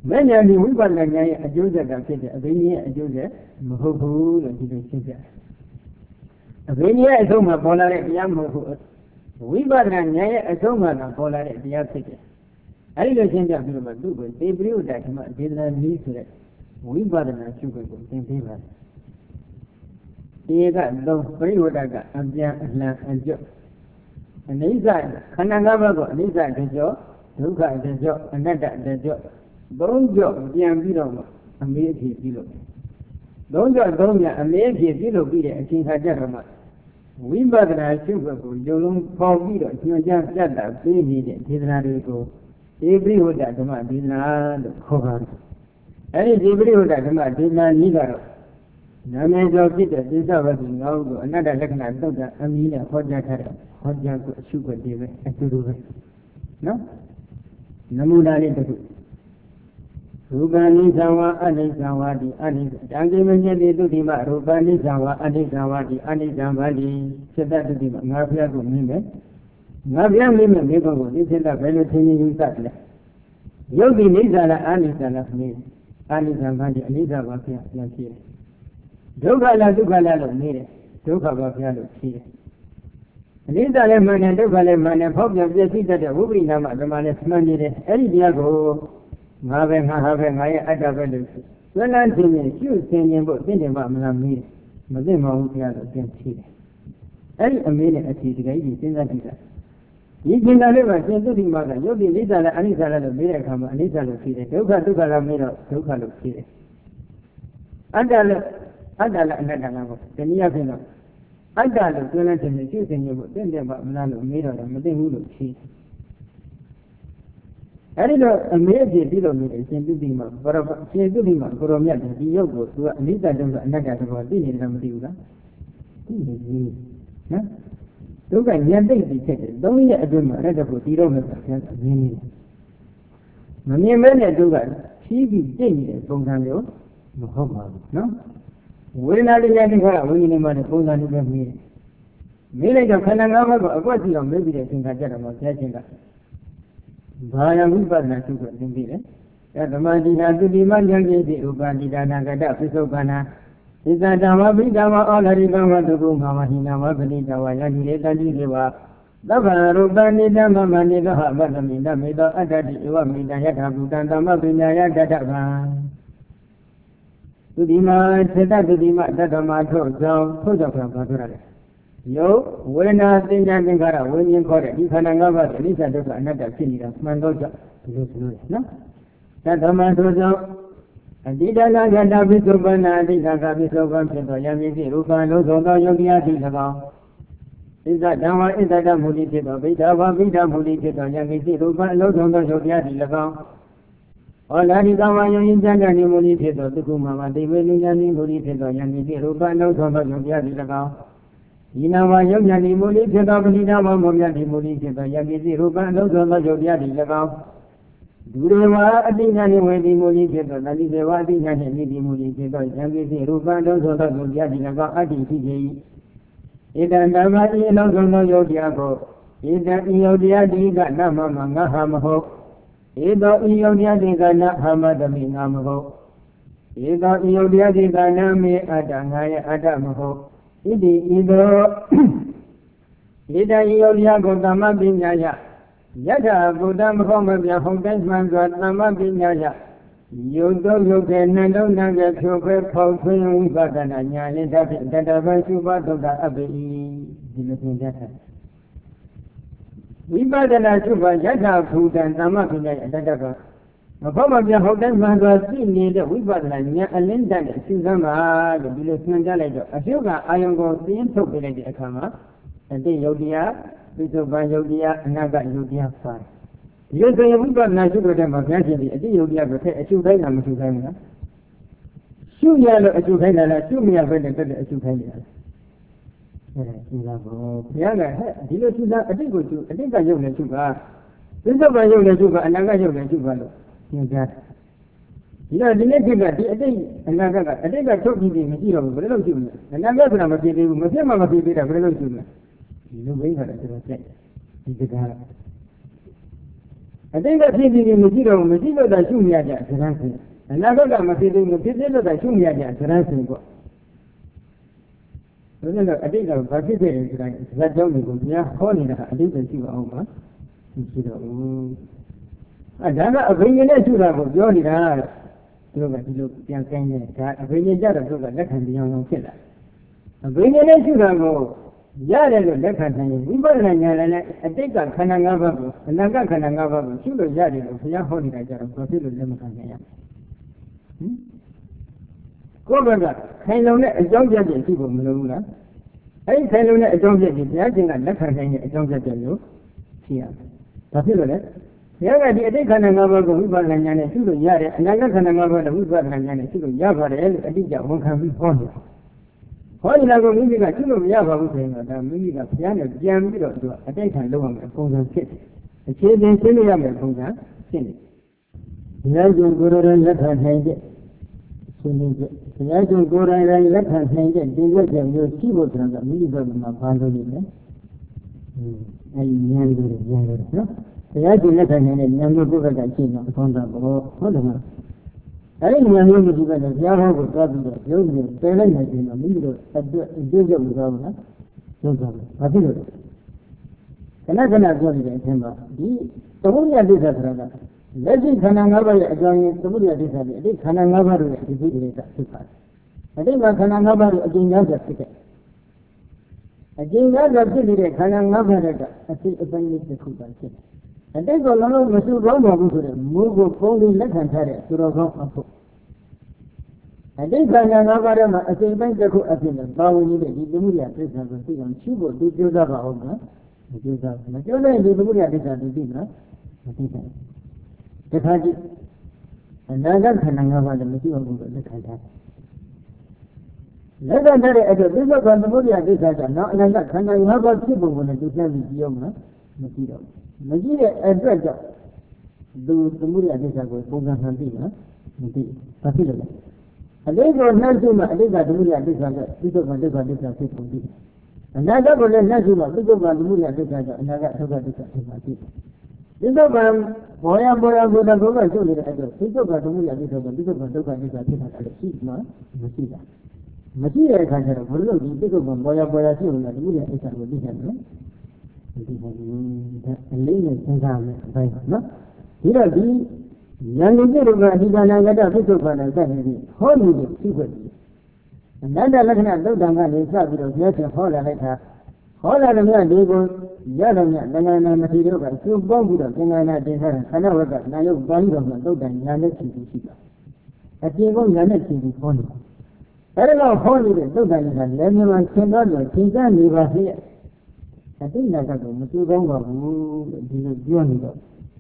မဲ့ညာဒီဝိပဿနာဉာဏ်ရဲ့အကျိုးဆက်ကဖြစ်တဲ့အဘိညာဉ်ရဲ့အကျိုးဆက်မဟုတ်ဘူးလို့ဒီလိုရှင်းပြတယ်အဘိညာဉ်ရဲ့အဆုံးမှာပေါ်လာတဲ့တရားမဟုတ်ဘူးဝိပဿနာဉာဏ်ရဲ့အဆုံးမှာပေါ်လာတဲ့တရားဖြစ်တယ်အဲဒီလိုရှင်းပြပြီးတော့မှသူ့ကိုသေပရိယုဒ္ဓဓမ္မဒေသနာနည်းဆိုတဲ့ဝိပဿနာရှုခွင့်ကိုသင်ပေးပါတယ်ဒီကတော့ပရိယုဒ္ဓကအပြန်အလှန်အကျော့အနိစ္စခန္ဓာ၅ပါးကိုအနိစ္စတကြောဒုက္ခတကြောအနတ္တတကြောသုံးကြောပြန်ပြီးတော့မှအမေးအဖြေပြုလို့သုံးကြောသုံးပြန်အမေးအဖြေပြုလို့ပြီးတဲ့အချိန်ခါကျတော့မှဝိပဿနာရှုခွင့်ကိုယုံလုံးပေါပြီးတော့ညွှန်ကြားပြတ်တာပေးနေတဲ့ဒေသနာတွေကိုဒီပရိဟုဒ္ဓဓမ္မဒေသနာလို့ခေါ်ပါတယ်အဲဒီဒီပရိဟုဒ္ဓဓမ္မဒေသနာကြီးကတော့နာမည်ကျော်ဖြစ်တဲ့သေသဝတ္တိငါးခုကိုအနတ္တလက္ခဏာတုတ်တာအမည်နဲ့ဟောကြားထားတဲ့ဟောကြားကိုအရှုခွင့်တွေပဲအတူတူပဲနော်နမူနာလေးတစ်ခုရူပနိသဝါအနိစ္စဝါတိအနိစ္စတံကိမညတိတုတိမရူပနိသဝါအနိစ္စဝါတိအနိစ္စဝါတိစိတ္တတုတိမငါဖျားကိုမြင်မယ်ငါဖျားမြင်မယ်မိဘကိုဒီစိတ္တဘယ်လိုသင်ရင်ယူတတ်လဲယုတ်ဒီနိစ္စလားအနိစ္စလားမြင်အနိစ္စဘာတိအနိစ္စပါဖျားပြန်ဖြစ်တယ်ဒုက္ခလားဒုက္ခလားလို့နေတယ်ဒုက္ခပါဖျားလို့ဖြစ်တယ်အနိစ္စလည်းမှန်တယ်ဒုက္ခလည်းမှန်တယ်ဖောက်ပြန်ပြည့်စည်တတ်တဲ့ဝိပရိနာမဓမ္မလည်းမှန်နေတယ်အဲ့ဒီတရားကိုငါပဲငါဟာပဲငါရဲ့အတ္တပဲလို့ဆွမ်းလန်းခြင်းနဲ့ရှုဆင်ခြင်းဖို့သိတယ်မှမလားမေးတယ်မသိမဟုတ်ဘုရားလို့ပြန်ဖြေတယ်အဲ့ဒီအမေးနဲ့အဖြေတကယ်ကြီးစဉ်းစားကြည့်တာဒီကျင်တာလေးကရှင်သုတိမကယုတ်တိနိစ္စလည်းအနိစ္စလည်းလို့မေးတဲ့အခါမှာအနိစ္စလို့ဖြေတယ်ဒုက္ခဒုက္ခလည်းမေးတော့ဒုက္ခလို့ဖြေတယ်အတ္တလည်းအတ္တလည်းအနတ္တလည်းကိုတနည်းအားဖြင့်တော့အတ္တလို့ဆွမ်းလန်းခြင်းနဲ့ရှုဆင်ခြင်းဖို့သိတယ်မှမလားလို့မေးတော့လည်းမသိဘူးလို့ဖြေတယ်အဲ့ဒီတော့အမေးအပြည့်ပြီးလို့နေတယ်ရှင်သုတိမဘရရှင်သုတိမကိုရောမြတ်တယ်ဒီရုပ်ကိုသူကအနိစ္စတုံးကအနတ္တတုံးကသိနေတယ်မသိဘူးလားသိနေပြီနော်ဒုက္ခဉာဏ်သိသိဖြစ်တယ်သုံးရက်အတွင်းမှာအဲ့ဒါကိုဒီတော့မှပြန်မြင်နေတယ်မမြင်မဲနဲ့ဒုက္ခဖြီးပြီးပြည့်နေတဲ့ပုံစံမျိုးမဟုတ်ပါဘူးနော်ဝေဒနာတရားတိခါဝိညာဉ်နဲ့မှတဲ့ပုံစံမျိုးပဲမြင်မေးလိုက်တော့ခန္ဓာ၅ပါးကိုအကွက်စီအောင်မေးပြီးတဲ့အချိန်ခါကျတော့မှဆရာချင်းကဘာယဝိပဿနာရှုခွင့်သင်ပြီးတယ်။အဲဓမ္မတိနာသုတိမဉာဏ်ကြီးဒီဥပန္တိဒါနာကတပိစုပ္ပနာဣဇာဓမ္မပိဓမ္မအောလရိကံဝတ္တုမာမဟိနာဝပတိတဝယတိလေတတိလေဝသဗ္ဗရူပနိဓမ္မမနိသောဟဗတမိနမေသောအတ္တတိဧဝမိတယထာဘူတံသမ္မပညာယတတဗံသုတိမစေတသုတိမတတ္တမထို့ကြောင့်ထို့ကြောင့်ဘာပြောရလဲယုတ်ဝေဒနာသင်္ညာသင်္ခါရဝိညာဉ်ခေါ်တဲ့ဒီခန္ဓာ၅ပါးအနိစ္စဒုက္ခအနတ္တဖြစ်နေတာမှန်တော့ကြောင့်ဒီလိုဆိုလို့နော်သတ္တမထို့ကြောင့်အတိဒနာကတပိစုပ္ပနာအတိဒကပိစုပ္ပန်ဖြစ်သောယံပိရူပံလုံးစုံသောယုတ်တရားဖြစ်၎င်းဣဇဓမ္မဣဇဒမူလိဖြစ်သောဗိဓဝဗိဓမူလိဖြစ်သောယံပိရူပံလုံးစုံသောယုတ်တရားဖြစ်၎င်းဟောလာဒီကမယုံရင်ကျမ်းကနေမူလိဖြစ်သောသုခုမမတိဝေလူညာနိမူလိဖြစ်သောယံပိရူပံလုံးစုံသောယုတ်တရားဖြစ်၎င်းဒီနာမယုတ်ညာတိမူလိဖြစ်သောပဏိနာမမောမြတ်တိမူလိဖြစ်သောယံပိရူပံလုံးစုံသောယုတ်တရားဖြစ်၎င်းဒုရေဝအတိညာနိဝေတိမူလိဖြစ်သောတတိဒေဝအတိညာနိနိတိမူလိဖြစ်သောယံပိရူပံလုံးစုံသောယုတ်တရားဖြစ်၎င်းအတ္တိရှိခြင်းဣဒံဓမ္မတိလုံးစုံသောယုတ်တရားကိုဣဒံဤယုတ်တရားတိကနမမငါဟာမဟုတ်ဧသောဤယုတ်တရားတိကနဟာမတမိငါမဟုတ်ဧသောဤယုတ်တရားတိကနမေအတ္တငါရဲ့အတ္တမဟုတ်ဣတိဤသောဣဒံဤယုတ်တရားကိုသမ္မပညာယယထာဘုဒ္ဓမဟုတ်မပြဟုတ်တိုင်းမှန်စွာသမ္မပညာယယုတ်သောယုတ်တဲ့နန္ဒုနံကဖြိုခွဲဖောက်ထွင်းဝိပဿနာဉာဏ်နဲ့တတ်တတပန်စုပါသုတ္တအပိဒီလိုသင်ကြားထားဝိပဿနာစုပါယထာဘုဒ္ဓသမ္မပညာယအတ္တကမဟုတ်မပြဟုတ်တိုင်းမှန်စွာသိနေတဲ့ဝိပဿနာဉာဏ်အလင်းတတ်တဲ့ရှုစမ်းပါလို့ဒီလိုသင်ကြားလိုက်တော့အရှုကအာယုံကိုသိရင်ထုတ်ပြလိုက်တဲ့အခါမှာအတိယုတ်တရားပိဿုပန်ယုတ်တရားအနာဂတ်ယုတ်တရားပါတယ်ဒီလိုဆိုရင်ဝိပဿနာရှုတဲ့ထဲမှာဘုရားရှင်ဒီအတိယုတ်တရားကိုထည့်အရှုတိုင်းတာမရှုတိုင်းဘူးလားရှုရလို့အရှုခိုင်းတာလားရှုမရဘဲနဲ့တက်တဲ့အရှုခိုင်းနေတာလားအဲဒါရှင်းတာပေါ့ဘုရားကဟဲ့ဒီလိုရှုတာအတိတ်ကိုရှုအတိတ်ကယုတ်နေရှုပါပိဿုပန်ယုတ်နေရှုပါအနာဂတ်ယုတ်နေရှုပါလို့သင်ကြားဒီတော့ဒီနေ့ခေတ်ကဒီအတိတ်အနာဂတ်ကအတိတ်ကထုတ်ပြီးပြီးမရှိတော့ဘူးဘယ်လိုရှုမလဲအနာဂတ်ဆိုတာမဖြစ်သေးဘူးမဖြစ်မှမဖြစ်သေးတာဘယ်လိုရှုမလဲဒီလိုမိခါတယ်ကျွန်တော်ကြိုက်ဒီစကားအတိတ်ကဖြစ်ပြီးမရှိတော့မရှိတော့တာရှုမြကြသရမ်းစင်အနာဂတ်ကမဖြစ်သေးဘူးဖြစ်ဖြစ်တော့တာရှုမြကြသရမ်းစင်ပေါ့ဒါနဲ့တော့အတိတ်ကဘာဖြစ်ခဲ့လဲဆိုတာဇာတ်ကြောင်းတွေကိုများဟောနေတာအတိတ်ပဲရှိပါအောင်ပါရှိတော့ဘူးအဲဒါကအဘိညာဉ်နဲ့ရှုတာကိုပြောနေတာသူတို့ကဒီလိုပြန်ကင်းနေဒါအဘိညာဉ်ကြတော့သူကလက်ခံပြောင်းအောင်ဖြစ်လာအဘိညာဉ်နဲ့ရှုတာကိုရတယ်လို့လက်ခံနိုင်ရင်ဝိပဿနာဉာဏ်နဲ့အတိတ်ကခန္ဓာ၅ပါးကိုအနာဂတ်ခန္ဓာ၅ပါးကိုရှုလို့ရတယ်လို့ဘုရားဟောနေတာကြတော့ဘာဖြစ်လို့လက်မခံနိုင်ရဟင်ကိုယ်ကခိုင်လုံတဲ့အကြောင်းပြချက်ရှိဖို့မလိုဘူးလားအဲဒီခိုင်လုံတဲ့အကြောင်းပြချက်ဘုရားရှင်ကလက်ခံနိုင်တဲ့အကြောင်းပြချက်မျိုးရှိရမယ်ဘာဖြစ်လို့လဲဘုရားကဒီအတိတ်ခန္ဓာ၅ပါးကိုဝိပဿနာဉာဏ်နဲ့ရှုလို့ရတယ်အနာဂတ်ခန္ဓာ၅ပါးကိုဝိပဿနာဉာဏ်နဲ့ရှုလို့ရပါတယ်လို့အတိအကျဝန်ခံပြီးဟောနေတာဟောဒီလောက်ကိုမိမိကရှုလို့မရပါဘူးဆိုရင်တော့ဒါမိမိကဘုရားနဲ့ပြန်ပြီးတော့သူကအတိတ်ခံလုပ်ရမယ်ပုံစံဖြစ်တယ်အခြေအတင်ရှင်းလို့ရမယ်ပုံစံဖြစ်နေဘုရားရှင်ကိုယ်တော်လက်ခံနိုင်တဲ့ရှင်းနေချက်ဘုရားရှင်ကိုယ်တော်လည်းလက်ခံနိုင်တဲ့တင်ပြချက်မျိုးရှိဖို့ဆိုတော့မိမိဘက်ကမှဘာလို့လဲအဲဒီဉာဏ်တွေဉာဏ်တွေနော်ဘုရားရှင်လက်ခံနိုင်တဲ့ဉာဏ်မျိုးကိုယ်ကရှင်းတော့အကောင်းတာဘောဟုတ်တယ်မလားအဲဒီဉာဏ်မျိုးမရှိဘဲနဲ့ဘုရားဟောကိုတွားပြီးတော့ရုပ်ကိုပယ်လိုက်နေတယ်တော့မိမိတို့အတွက်အကျိုးရောက်လို့ကောင်းလားရုပ်ကောင်းဘာဖြစ်လို့ခဏခဏပြောနေတဲ့အချိန်မှာဒီသမုဒိယဒိဋ္ဌဆိုတာကလက်ရှိခန္ဓာ၅ပါးရဲ့အကြောင်းရင်းသမုဒိယဒိဋ္ဌတွေအတိတ်ခန္ဓာ၅ပါးတို့ရဲ့ဒီပိဋကဖြစ်ပါတယ်အတိတ်ကခန္ဓာ၅ပါးတို့အကျဉ်းများစွာဖြစ်တဲ့အကျဉ်းများစွာဖြစ်နေတဲ့ခန္ဓာ၅ပါးတွေကအစိတ်အပိုင်းလေးတစ်ခုပါဖြစ်တယ်အတိတ်ကလုံးလုံးမရှိကောင်းပါဘူးဆိုတဲ့မူကိုပုံပြီးလက်ခံထားတဲ့သူတော်ကောင်းအဖို့အတိတ်ခန္ဓာ၅ပါးထဲမှာအစိတ်ပိုင်းတစ်ခုအဖြစ်နဲ့ပါဝင်နေတဲ့ဒီသမုဒိယဒိဋ္ဌကိုသိအောင်ရှင်းဖို့သူကြိုးစားပါအောင်နော်မကြိုးစားဘူးမကြိုးစားရင်ဒီသမုဒိယဒိဋ္ဌသူသိမလားမသိနိုင်ဘူးတခါကြည့်အနာဂတ်ခန္ဓာ၅ပါးလည်းမရှိအောင်လို့လက်ခံထားတယ်လက်ခံထားတဲ့အတွက်သစ္စာကသမုဒိယဒိဋ္ဌကနောက်အနာဂတ်ခန္ဓာ၅ပါးဖြစ်ပုံကိုလည်းသူသိပြီးကြည့်အောင်နော်မကြည့်တော့မကြည့်တဲ့အတွက်ကြောင့်သူသမုဒိယဒိဋ္ဌကိုပုံစံမှန်သိလားမသိဘာဖြစ်လို့လဲအတိတ်ကိုနှံ့စုမှအတိတ်ကသမုဒိယဒိဋ္ဌကသစ္စာကဒိဋ္ဌကဒိဋ္ဌဖြစ်ပုံသိအနာဂတ်ကိုလည်းနှံ့စုမှသစ္စာကသမုဒိယဒိဋ္ဌကအနာဂတ်သုက္ခဒိဋ္ဌဖြစ်မှာသိသစ္စာကဘောရဘောရကိုယ်တော်ကရှုနေတဲ့အတွက်သစ္စာကသမုဒိယဒိဋ္ဌကသစ္စာကဒုက္ခဒိဋ္ဌဖြစ်တာလည်းရှိမှာမရှိတာမရှိတဲ့အခါကျတော့ဘယ်လိုဒီသစ္စာကဘောရဘောရရှုနေတာသမုဒိယဒိဋ္ဌကိုသိတယ်နော်ဒီဘုရားအလေးနဲ့စဉ်းစားမယ်အပိုင်းနော်ဒီတော့ဒီဉာဏ်ဉာဏ်တွေကအဓိကနာဂတပစ္စုပ္ပန်နဲ့ဆက်နေပြီးဟောနေတဲ့ရှိခွင့်အနတ္တလက္ခဏာသုတ်တံကနေစပြီးတော့ဘုရားရှင်ဟောလာလိုက်တာဟောလာတဲ့မြတ်ဒီကိုရတဲ့မြတ်သင်္ကန်းနာမတိတို့ကသူ့ပေါင်းပြီးတော့သင်္ကန်းနာတင်ထားတဲ့ခန္ဓာဝက်ကနာယုတ်ပါဠိတော်မှာသုတ်တံဉာဏ်နဲ့ရှိပြီးရှိတာအပြင်ကဉာဏ်နဲ့ရှိပြီးဟောနေအဲဒီတော့ဟောနေတဲ့သုတ်တံကလည်းမြန်မာသင်္တော်လို့သင်္ကန်းနေပါစေအတိတ်နာကတော့မတူကောင်းပါဘူးဒီလိုပြောနေတော့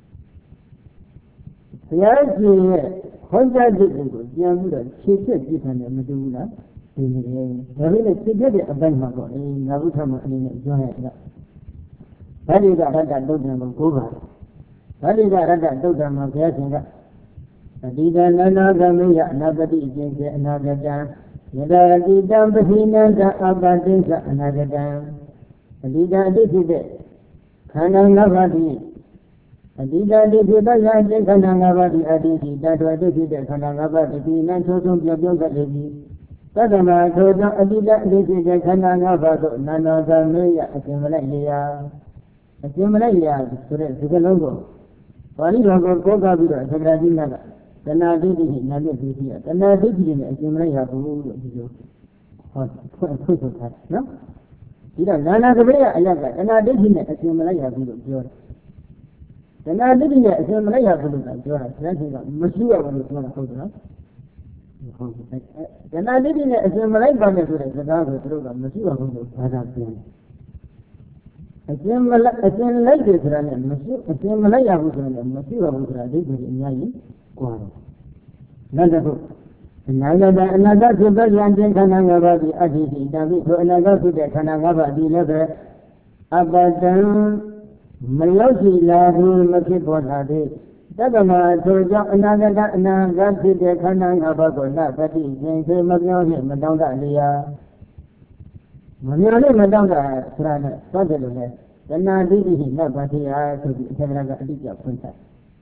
ဘုရားရှင်ရဲ့ဟောကြားချက်တွေကိုပြန်ပြီးတော့ခြေချက်ကြည့်ခံတယ်မတူဘူးလားဒီလိုလေဒါပေမဲ့ခြေချက်တဲ့အပိုင်းမှာပေါ့အေးငါဘုရားမအနေနဲ့ပြောရတာဗာလိကရတ္တတုတ်တံကိုကိုးပါဗာလိကရတ္တတုတ်တံမှာဘုရားရှင်ကအတိဒနာနာဂမေယအနာပတိအကျင့်စေအနာဂတံယတတိတံပတိနန္တအပတိသအနာဂတံအတိဒအတိဖြစ်တဲ့ခန္ဓာ၅ပါးဒီအတိဒအတိဖြစ်တဲ့ခန္ဓာ၅ပါးဒီအတိတိတတော်အတိဖြစ်တဲ့ခန္ဓာ၅ပါးဒီနန်းချိုးဆုံးပြောပြောကြလေပြီသတ္တမထိုကြောင့်အတိဒအတိဖြစ်တဲ့ခန္ဓာ၅ပါးတို့နာနာဂမေယအကျဉ်းမလိုက်လျာအကျဉ်းမလိုက်လျာဆိုတဲ့ဒီကလုံးကိုပါဠိတော်ကိုကိုးကားပြီးတော့သက္ကရာကြီးကတဏှာဒိဋ္ဌိနဲ့နာလို့ပြီးပြီတဏှာဒိဋ္ဌိနဲ့အကျဉ်းမလိုက်ရဘူးလို့ဒီလိုဟောဖွင့်ဖွင့်ဆိုထားတယ်နော်ဒီတော့နာနာကပရိယအယက်ကတဏှာဒိဋ္ဌိနဲ့အကျဉ်းမလိုက်ရဘူးလို့ပြောတယ်တဏှာဒိဋ္ဌိနဲ့အကျဉ်းမလိုက်ရဘူးလို့ပြောတာဆရာကြီးကမရှိရဘူးလို့ပြောတာဟုတ်လားဟုတ်ကဲ့တဏှာဒိဋ္ဌိနဲ့အကျဉ်းမလိုက်ပါနဲ့ဆိုတဲ့စကားကိုသူတို့ကမရှိပါဘူးလို့ဘာသာပြန်တယ်အကျဉ်းမလိုက်အကျဉ်းလိုက်တယ်ဆိုတာနဲ့မရှိအကျဉ်းမလိုက်ရဘူးဆိုတာနဲ့မရှိပါဘူးဆိုတာအဓိပ္ပာယ်အများကြီးကွာတယ်နောက်တစ်ခုအနာဂတ်အနာဂတ်ဖြစ်တဲ့ဉာဏ်ချင်းခန္ဓာ၅ပါးဒီအတ္တိတိတံပြီးဆိုအနာဂတ်ဖြစ်တဲ့ခန္ဓာ၅ပါးဒီလည်းပဲအပတံမရောက်ကြည်လာဘူးမဖြစ်ပေါ်လာသေးတက္ကမထိုကြောင့်အနာဂတ်အနာဂတ်ဖြစ်တဲ့ခန္ဓာ၅ပါးကိုနပတိရှင်စေမပြောဖြင့်မတောင်းတလျာမမျော်လင့်မတောင်းတဆိုတာနဲ့သွားတယ်လို့လဲတဏှာဒိဋ္ဌိနပတိဟာဆိုပြီးအထက်ကကအတိအကျဖွင့်ထား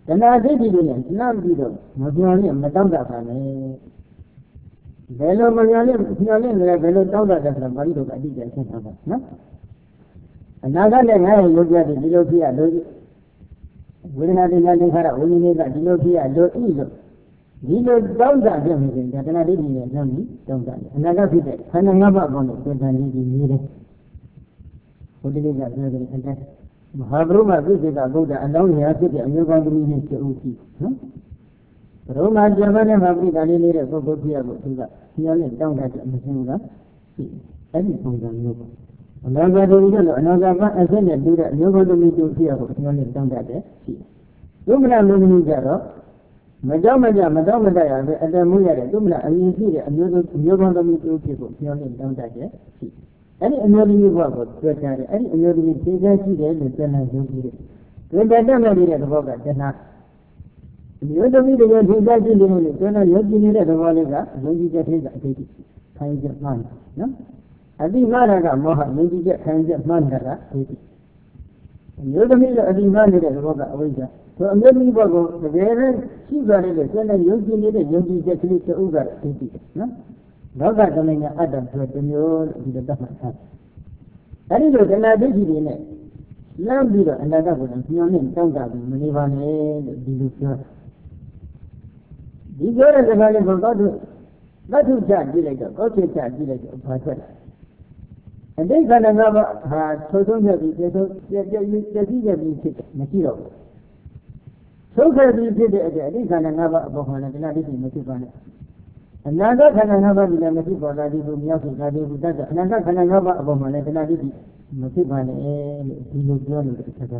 တဏှာဒိဋ္ဌိတွေနဲ့လှမ်းပြီးတော့မပြောင်းနဲ့မတောင့်တပါနဲ့ဘယ်လိုမပြောင်းနဲ့ပြောင်းနဲ့လည်းဘယ်လိုတောင့်တတယ်ဆိုတာပါဠိတော်ကအတိအကျရှင်းထားပါနော်အနာဂတ်နဲ့ငါ့ရဲ့ရုပ်ပြတဲ့ဒီလိုဖြစ်ရလို့ဝေဒနာတရားသင်္ခါရဝိညာဉ်တွေကဒီလိုဖြစ်ရလို့ဤလို့ဒီလိုတောင့်တဖြစ်နေတယ်တဏှာဒိဋ္ဌိနဲ့လှမ်းပြီးတောင့်တတယ်အနာဂတ်ဖြစ်တဲ့ခန္ဓာ၅ပါးပေါ်လို့သင်္ခါရကြီးနေတယ်ဘုဒ္ဓလေးကပြောတယ်အဲ့ဒါမဟာဗုဒ္ဓပြည့်စုံတာဗုဒ္ဓအလောင်းရာဖြစ်တဲ့အမျိုးကောင်းသမီးနဲ့ကျုပ်ရှိနော်ဘုရားကျမ်းပါနဲ့မှာပြိတ္တာလေးလေးတဲ့ပုဂ္ဂိုလ်ဖြစ်ရဖို့သူကညောင်းနဲ့တောင်းတတဲ့မစင်းဘူးလားရှိအဲ့ဒီပုံစံမျိုးပေါ့အလောင်းကတူပြီးတော့အနောကပအစစ်နဲ့တူတဲ့အမျိုးကောင်းသမီးတို့ဖြစ်ရဖို့ညောင်းနဲ့တောင်းတတဲ့ရှိသုမနာမင်းသမီးကြတော့မကြောက်မကြမတောင်းမတရပဲအတမှုရတဲ့သုမနာအရင်ရှိတဲ့အမျိုးအမျိုးကောင်းသမီးတို့ဖြစ်ဖို့ညောင်းနဲ့တောင်းတတဲ့ရှိအဲ့ဒီအမျိုးသမီးဘဝကိုတွေ့ကြတယ်အဲ့ဒီအမျိုးသမီးသိချရှိတယ်လို့ပြန်လာရုပ်ကြည့်တယ်တွေ့တဲ့တက်မဲ့နေတဲ့သဘောကတဏှာအမျိုးသမီးတွေကသိချရှိတယ်လို့ပြန်လာရုပ်ကြည့်နေတဲ့သဘောလေးကယုံကြည်ချက်ထိကအတိတ်ခိုင်းချက်မှန်နော်အတိမာရကမောဟယုံကြည်ချက်ခိုင်းချက်မှန်တာကအတိတ်အမျိုးသမီးကအတိမာနေတဲ့သဘောကအဝိဇ္ဇာဆိုအမျိုးသမီးဘဝကိုတကယ်လည်းရှိသွားတယ်လို့ပြန်လာရုပ်ကြည့်နေတဲ့ယုံကြည်ချက်ကလေးတူကအတိတ်နော်လောကတမင်ကအတ္တဆိုတဲ့မျိုးဒီလိုတတ်မှတ်ထားအဲ့ဒီလိုတဏှာဒိဋ္ဌိတွေနဲ့လမ်းပြီးတော့အနာဂတ်ကိုညှောင်းနဲ့တောင်းတပြီးမနေပါနဲ့လို့ဒီလိုပြောဒီပြောတဲ့စကားလေးကိုတော့သူသတ္ထုချကြည့်လိုက်တော့ကောက်ချက်ချကြည့်လိုက်တော့ဘာထွက်လဲအတိတ်ခန္ဓာ၅ပါးဟာသုံးဆုံးပြပြီးပြဆုံးပြပြပြစည်းပြပြီးဖြစ်တယ်မရှိတော့ဘူးသုံးခဲ့ပြီးဖြစ်တဲ့အတဲ့အတိတ်ခန္ဓာ၅ပါးအပေါ်မှာလည်းတဏှာဒိဋ္ဌိမဖြစ်ပါနဲ့အနာဂတ်ခန္ဓာ၅ပါးဒီလည်းမဖြစ်ပေါ်လာသေးဘူးမြောက်ဖြစ်လာသေးဘူးတတ်အနာဂတ်ခန္ဓာ၅ပါးအပေါ်မှာလည်းတဏှာဒိဋ္ဌိမဖြစ်ပါနဲ့လို့ဒီလိုပြောလို့တစ်ခါက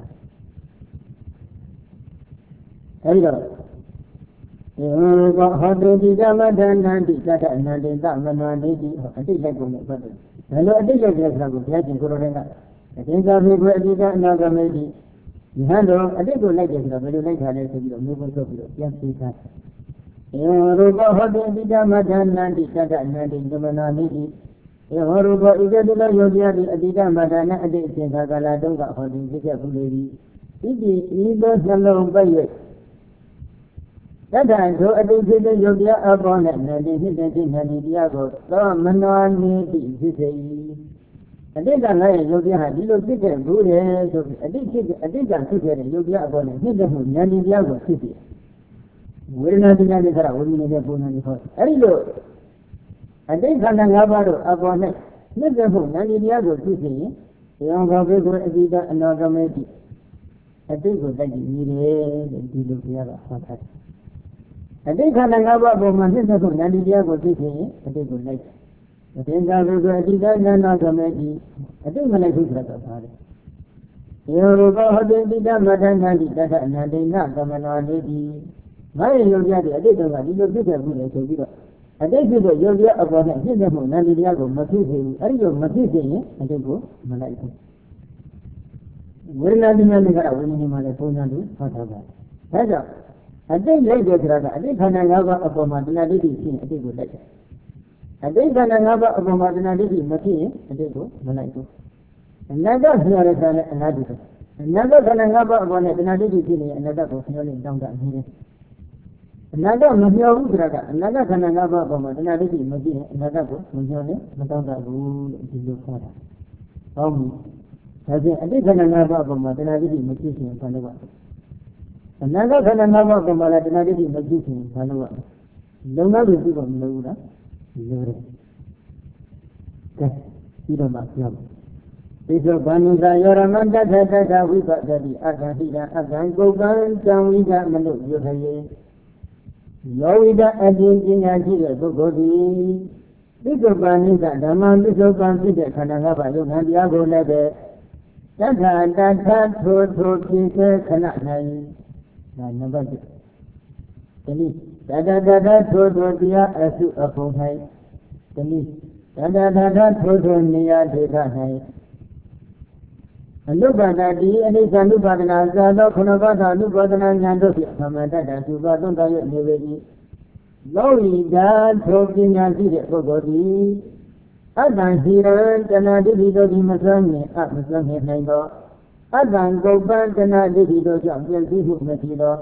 အဲဒီတော့ေဘောဟောတုတိကမထန္တန္တိတတ္တအနန္တိသမနောနိတိအတိတ်လက်ကုန်နဲ့ပတ်တယ်။ဘယ်လိုအတိတ်လက်ကျဆိုတာကိုဘုရားရှင်ကိုရောတိုင်းကအသင်္သာဖေခွေအတိကအနာဂမေတိယဟန်တော်အတိတ်ကိုလိုက်တယ်ဆိုတော့ဘယ်လိုလိုက်တာလဲဆိုပြီးတော့မျိုးပုံထုတ်ပြီးတော့ပြန်ပြေးထားတယ်။ေရူပဟောတုတိကမထန္တန္တိတတ္တအနန္တိသမနောနိတိေဟောရူပဣဇတုလယောဂျာတိအတိကမထနာအတိတ်အစဉ်ခါကာလတုန်းကဟောတင်ဖြစ်ခဲ့ဘူးလေဒီဣတိဤသောနှလုံးပိတ်၍တတ္တဆိုအတိတ်ဖြစ်တဲ့ယုတ်တရားအပေါ်နဲ့နေတိဖြစ်တဲ့ဖြစ်နေတရားကိုသောမနောနိတိဖြစ်စေ၏အတိတ်ကငါရဲ့ယုတ်တရားဟာဒီလိုဖြစ်ခဲ့ဘူးလေဆိုပြီးအတိတ်ဖြစ်အတိတ်ကဖြစ်ခဲ့တဲ့ယုတ်တရားအပေါ်နဲ့ဖြစ်တဲ့မှုဉာဏ်တရားကိုဖြစ်စေဝေဒနာတရားတွေဆိုတာဝိညာဉ်နဲ့ပုံစံတွေဟောအဲ့ဒီလိုအတိတ်ခန္ဓာ၅ပါးတို့အပေါ်နဲ့ဖြစ်တဲ့မှုဉာဏ်တရားကိုဖြစ်စေရင်ယောဂဘေကိုအတိကအနောဂမေတိအတိတ်ကိုတိုက်ကြည့်နေတယ်လို့ဒီလိုဘုရားကဟောထားတယ်အတိတ်ခန္ဓာ၅ပါးပုံမှာဖြစ်တဲ့ခုဉာဏ်တရားကိုသိခြင်းအတိတ်ကိုလိုက်အသင်္ကာဘုရားအတိတ်ဉာဏ်နာကမေတိအတိတ်မလိုက်ဘူးဆိုတာတော့ပါတယ်။ယောရဘောဟတိတိတမထန္တတိတထအနန္တိနကမနောနိတိငါရဲ့ယုံကြည်တဲ့အတိတ်ကဒီလိုဖြစ်ခဲ့ဘူးလေဆိုပြီးတော့အတိတ်ဖြစ်တဲ့ယုံကြည်အပေါ်နဲ့ဖြစ်တဲ့မှုဉာဏ်တရားကိုမဖြစ်စေဘူး။အဲဒီလိုမဖြစ်စေရင်အတိတ်ကိုမလိုက်ဘူး။ဝေဒနာတရားတွေကဝိညာဉ်မှာလည်းပုံစံတူဟောထားပါတယ်။ဒါကြောင့်အတိတ်လိုက်တဲ့ခါကအတိတ်ခန္ဓာ၅ပါးအပေါ်မှာတဏှာဒိဋ္ဌိဖြစ်ရင်အတိတ်ကိုလိုက်တယ်။အတိတ်ခန္ဓာ၅ပါးအပေါ်မှာတဏှာဒိဋ္ဌိမဖြစ်ရင်အတိတ်ကိုမလိုက်ဘူး။အနာဂတ်ဆိုရတဲ့ခါနဲ့အနာဂတ်အနာဂတ်ခန္ဓာ၅ပါးအပေါ်နဲ့တဏှာဒိဋ္ဌိဖြစ်နေရင်အနာဂတ်ကိုမျှော်လင့်တောင်းတနေတယ်။အနာဂတ်မမျှော်ဘူးဆိုတာကအနာဂတ်ခန္ဓာ၅ပါးအပေါ်မှာတဏှာဒိဋ္ဌိမဖြစ်ရင်အနာဂတ်ကိုမမျှော်လင့်မတောင်းတဘူးလို့ဒီလိုခေါ်တာ။ဟောပြီ။ဒါဖြင့်အတိတ်ခန္ဓာ၅ပါးအပေါ်မှာတဏှာဒိဋ္ဌိမဖြစ်ရင်ဘာလို့လဲ။အနာဂတ်ခန္ဓာ၅ပါးကမှလည်းတဏှာဒိဋ္ဌိမဖြစ်ခင်ဘာလို့လဲလုံလောက်လို့ပြုဖို့မလိုဘူးလားလိုတယ်ကဲပြီးတော့မှပြောမယ်ပိဿဘာနုသာယောရမန္တသတ္တဝိပဿတိအက္ခတိတအက္ခံကုက္ကံတံဝိဒမနုယုခယေယောဝိဒအပြင်ပညာရှိတဲ့ပုဂ္ဂိုလ်သည်ပိဿဘာနိသဓမ္မပိဿဘာဖြစ်တဲ့ခန္ဓာ၅ပါးယုံနာတရားကိုလည်းပဲတက္ခတတ္ထထိုထိုဖြစ်စေခဏ၌ဒါနံပါတ်၁တနည်းတတတတထိုထိုတရားအစုအပုံ၌တနည်းတတတတထိုထိုနေရာဒေသ၌အနုပါဒတိအနိစ္စ ानु ပါဒနာသာသောခုနပါဒ ानु ပါဒနာဉာဏ်တို့ဖြင့်သမတတ္တသုဘသုံးတော်၍နေပေ၏လောဝိဒါထိုပညာရှိတဲ့ပုဂ္ဂိုလ်သည်အတ္တရှိရန်တဏှာဒိဋ္ဌိတို့သည်မစွမ်းမြင်အမစွမ်းမြင်နိုင်သောအတ္တကုပ္ပတဏှာဒိဋ္ဌိတို့ကြောင့်ပြည့်စုံမှုမရှိသော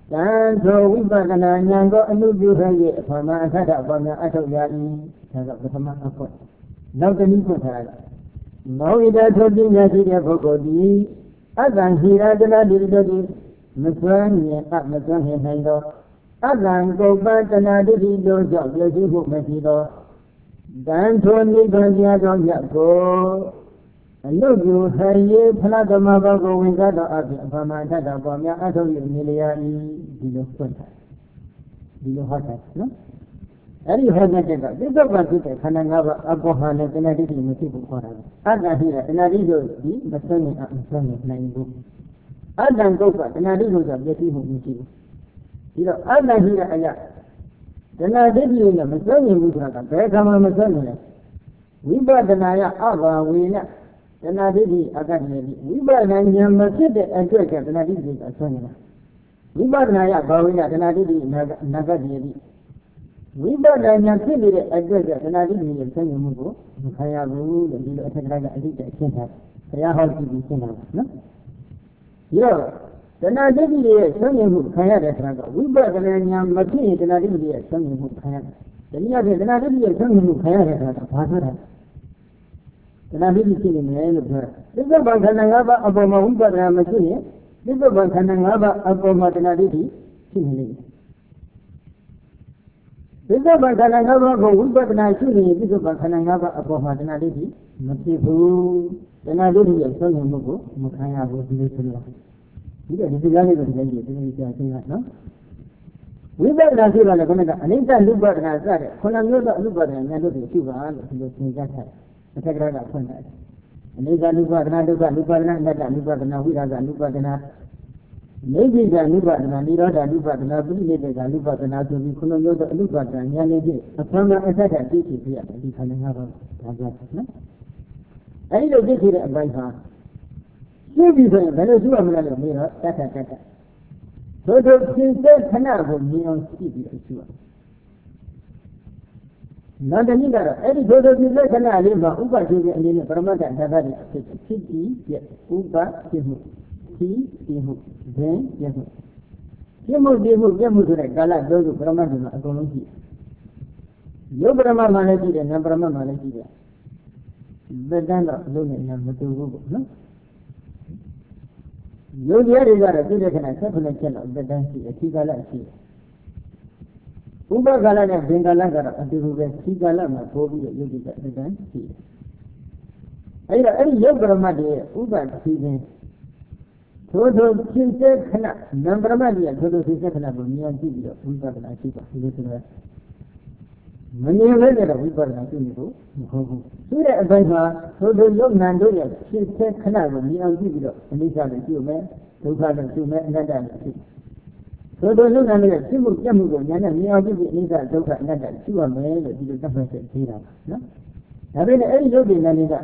Dan so wipasana nyango anu juhaye phama athata pamya athau ya'i daga prathama aphotနောက်တစ်နည်းဖွင့်ထားတာမောဟိတထုတ်ပညာရှိတဲ့ပုဂ္ဂိုလ်ဒီအတ္တံဟိရတနာတိတတိမစွမ်းမြင်အမစွမ်းမြင်နိုင်သောအတ္တံကုပ္ပတနာတိတိတို့ကြောင့်ပြည့်စုံမှုမရှိသောတန်ထိုနိဗ္ဗာန်တရားတော်မြတ်ကိုအလုတ်ကိုဟရေဖလားသမဘကိုဝင်စားတော်အပြင်အဖမထတာပေါ်များအထုပ်ရနေလျာဤဒီလိုဖွင့်ထားဒီလိုဟောတာနော်အဲ့ဒီဟောတဲ့ကသစ္စာပဖြစ်တဲ့ခန္ဓာ၅ပါးအပေါ်ဟာနဲ့တဏှာတိတိမရှိဘူးခေါ်တာအတ္တဟိရတဏှာတိတို့ဒီမဆွမ်းနေအမဆွမ်းနေနိုင်ဘူးအတ္တကုပ္ပတဏှာတိတို့ကြောင့်ပြည့်စုံမှုမရှိဘူးဒီတော့အတ္တဟိရအယတဏှာတိတိနဲ့မဆွမ်းနေဘူးဆိုတာကဘယ်ကမှမဆွမ်းနေလဲဝိပဿနာယအဘာဝေနတဏှာတိတိအကတ္တိဝိပဿနာဉာဏ်မဖြစ်တဲ့အတွက်ကတဏှာတိတိကဆွမ်းနေတာဝိပဿနာယဘာဝေနတဏှာတိတိနာဂတ္တိဝိပဿနာဉာဏ်ဖြစ်နေတဲ့အတွက်ကတဏှာတိတိရဲ့ဆွမ်းနေမှုကိုမခံရဘူးလို့ဒီလိုအထက်ကကအတိတ်အရှင်းထားဘုရားဟောကြည့်ပြီးရှင်းတာနော်ဒီတော့တဏှာတိတိရဲ့ဆွမ်းနေမှုခံရတဲ့ဆရာကဝိပဿနာဉာဏ်မဖြစ်ရင်တဏှာတိတိရဲ့ဆွမ်းနေမှုခံရတယ်တနည်းအားဖြင့်တဏှာတိတိရဲ့ဆွမ်းနေမှုခံရတဲ့ဆရာကဘာဆိုတာတဏှာတိတိဖြစ်နေတယ်လို့ပြောတာသစ္စာပံခန္ဓာ၅ပါးအပေါ်မှာဝိပဿနာမရှိရင်သစ္စာပံခန္ဓာ၅ပါးအပေါ်မှာတဏှာတိတိဖြစ်နေလိမ့်မယ်သစ္စာပံခန္ဓာ၅ပါးကိုဝိပဿနာရှိနေသစ္စာပံခန္ဓာ၅ပါးအပေါ်မှာတဏှာတိတိမဖြစ်ဘူးတဏှာတိတိရဲ့ဆွမ်းနေမှုကိုမခံရဘူးဒီလိုဆိုလို့ဒီကဒီစကားလေးကိုဒီလိုကြည့်ပြီးကြားရှင်းရနော်ဝိပဿနာဆိုတာလည်းခဏကအနိစ္စလူပဒနာစတဲ့ခုနမျိုးသောအလူပဒနာဉာဏ်တို့ကိုရှိပါလို့ဒီလိုသင်ကြားထားတယ်အထက်ကကဖွင့်တယ်အနိစ္စလူပဒနာဒုက္ခလူပဒနာအနတ္တလူပဒနာဝိရာဂလူပဒနာနေတိကလူပဒနာနိရောဓလူပဒနာပိဋိနိဒေကလူပဒနာဆိုပြီးခုနမျိုးသောအလူပဒနာဉာဏ်နဲ့ဖြင့်အဖမ်းအထက်ထသိသိပြရတယ်ဒီခန္ဓာငါးပါးဒါကြောင့်နော်အဲဒီလိုသိသိတဲ့အပိုင်းဟာသိပြီဆိုရင်ဘယ်လိုရှိရမလဲလို့မေးတော့တတ်တတ်တတ်ထို့ထို့သင်္စေခဏကိုမြင်အောင်ကြည့်ပြီးတော့ရှိရနောက်တစ်နည်းကတော့အဲ့ဒီထို့ထို့သင်္စေခဏလေးမှာဥပဒေရဲ့အနေနဲ့ပရမတ္ထဓာတ်တွေဖြစ်ဖြစ်ပြီးပြဥပဖြစ်မှုဖြစ်ပြီးမှုဘင်းပြမှုပြမှုပြမှုပြမှုဆိုတဲ့ကာလသုံးခုပရမတ္ထမှာအကုန်လုံးရှိယုတ်ပရမတ်မှလည်းရှိတယ်နံပရမတ်မှလည်းရှိတယ်ဘယ်တန်းတော့အလုံးနဲ့မတူဘူးပေါ့နော်ယုတ်တရားတွေကတော့ပြည့်တဲ့ခဏဆက်ခုနဲ့ချက်တော့သက်တမ်းရှိအထီးကာလရှိဥပကာလနဲ့ဘင်္ဂလကတော့အတူတူပဲထီးကာလမှာပို့ပြီးတော့ယုတ်တိကသက်တမ်းရှိအဲဒီတော့အဲ့ဒီယုတ်ပရမတ်တွေဥပသီးခြင်းထို့ထို့ဖြစ်တဲ့ခဏနံပရမတ်တွေထို့ထို့ဖြစ်တဲ့ခဏကိုမြင်ကြည့်ပြီးတော့ဝိပဿနာရှိပါဒီလိုဆိုတော့မမြင်လဲတော့ဝိပဿနာရှိနေဖို့မဟုတ်ဘူးသူ့ရဲ့အပိုင်းမှာထို့ထို့ယုတ်နံတို့ရဲ့ဖြစ်တဲ့ခဏကိုမြင်အောင်ကြည့်ပြီးတော့အနိစ္စကိုကြည့်မယ်ဒုက္ခကိုကြည့်မယ်အနတ္တကိုကြည့်ထို့ထို့ယုတ်နံတို့ရဲ့ဖြစ်မှုပြတ်မှုကိုဉာဏ်နဲ့မြင်အောင်ကြည့်ပြီးအနိစ္စဒုက္ခအနတ္တကြည့်ရမယ်လို့ဒီလိုသတ်မှတ်ချက်သေးတာပါနော်ဒါပေမဲ့အဲ့ဒီယုတ်ဒီနံတွေက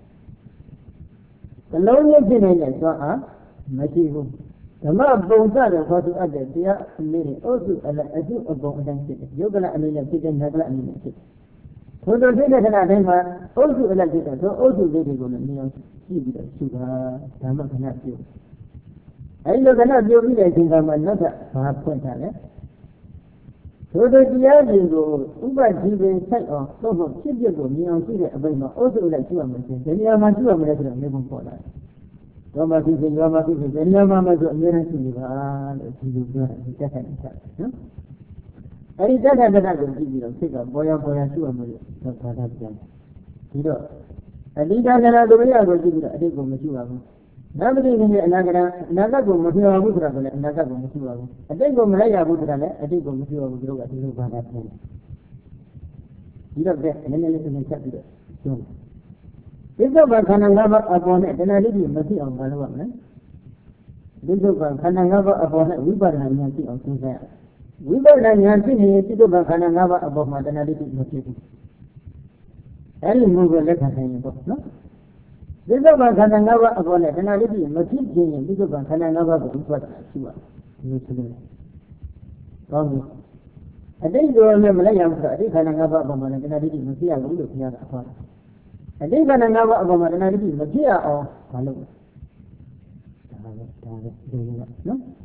သလုံးရဖြစ်နေတဲ့သွားအားမရှိဘူးဓမ္မပုံစံတော့ခေါ်သူအပ်တဲ့တရားအနည်းနဲ့အုပ်စုအလိုက်အစုအပုံအတိုင်းဖြစ်တယ်ယုတ်ကလအနေနဲ့ဖြစ်တဲ့နဂလအနေနဲ့ဖြစ်ထို့သောဖြစ်တဲ့ခဏတိုင်းမှာအုပ်စုအလိုက်ဖြစ်တဲ့သောအုပ်စုလေးတွေကိုလည်းမြင်အောင်ကြည့်ပြီးတော့ရှုတာဓမ္မခဏပြုအဲဒီလိုခဏပြုပြီးတဲ့အချိန်ကမှနောက်ထပ်ဘာဖွင့်ထားလဲထို့သောတရားတွေကိုဥပဒေပင်ဆိုင်အောင်သို့မဟုတ်ဖြစ်ဖြစ်ကိုမြင်အောင်ကြည့်တဲ့အပိုင်းမှာအုပ်စုအလိုက်ကြည့်ရမယ်ဆိုရင်ဒီနေရာမှာကြည့်ရမယ်ဆိုတော့မြေပုံပေါ်လာတယ်ရောမဖြစ်ဖြစ်ရောမဖြစ်ဖြစ်ဘယ်နေရာမှာမှဆိုအများကြီးရှိနေပါလို့ဒီလိုပြောတယ်တက်တယ်တက်နော်အဲဒီတက်တဲ့တက်ကိုကြည့်ပြီးတော့စိတ်ကပေါ်ရပေါ်ရရှိရမယ်လို့သာသာပြန်ဒီတော့အလိဒါကနာဒုရိယကိုကြည့်ပြီးတော့အတိတ်ကိုမရှိပါဘူးနောက်တစ်နေ့အနာဂတ်အနာဂတ်ကိုမပြောဘူးဆိုတာကလည်းအနာဂတ်ကိုမရှိပါဘူးအတိတ်ကိုမလိုက်ရဘူးဆိုတာလည်းအတိတ်ကိုမရှိပါဘူးတို့ကဒီလိုဘာသာပြန်ဒီတော့ကနည်းနည်းလေးသင်ချက်ပြီးတော့ပြောသစ္စာပံခန္ဓာ၅ပါးအပေါ်နဲ့တဏှာလိတိမရှိအောင်ဘာလုပ်ရမလဲသစ္စာပံခန္ဓာ၅ပါးအပေါ်နဲ့ဝိပဿနာဉာဏ်ရှိအောင်သင်ကြားဝိပဿနာဉာဏ်ရှိရင်သစ္စာပံခန္ဓာ၅ပါးအပေါ်မှာတဏှာလိတိမရှိဘူးအဲဒီမျိုးကိုလက်ခံနိုင်ရင်ပေါ့နော်သစ္စာပံခန္ဓာ၅ပါးအပေါ်နဲ့တဏှာလိတိမဖြစ်ခြင်းရင်သစ္စာပံခန္ဓာ၅ပါးကိုဝိပဿနာရှိပါဒီလိုဆိုလို့ကောင်းပြီအတိတ်တော်နဲ့မလိုက်ရဘူးဆိုတော့အတိတ်ခန္ဓာ၅ပါးအပေါ်မှာတဏှာလိတိမဖြစ်ရဘူးလို့ဘုရားကဟောတာအတိတ်ကဏ္ဍ၅ပါးအပေါ်မှာတဏှာတိမဖြစ်ရအောင်မလုပ်ဘူးဒါပဲဒါပဲဒီလိုကနော်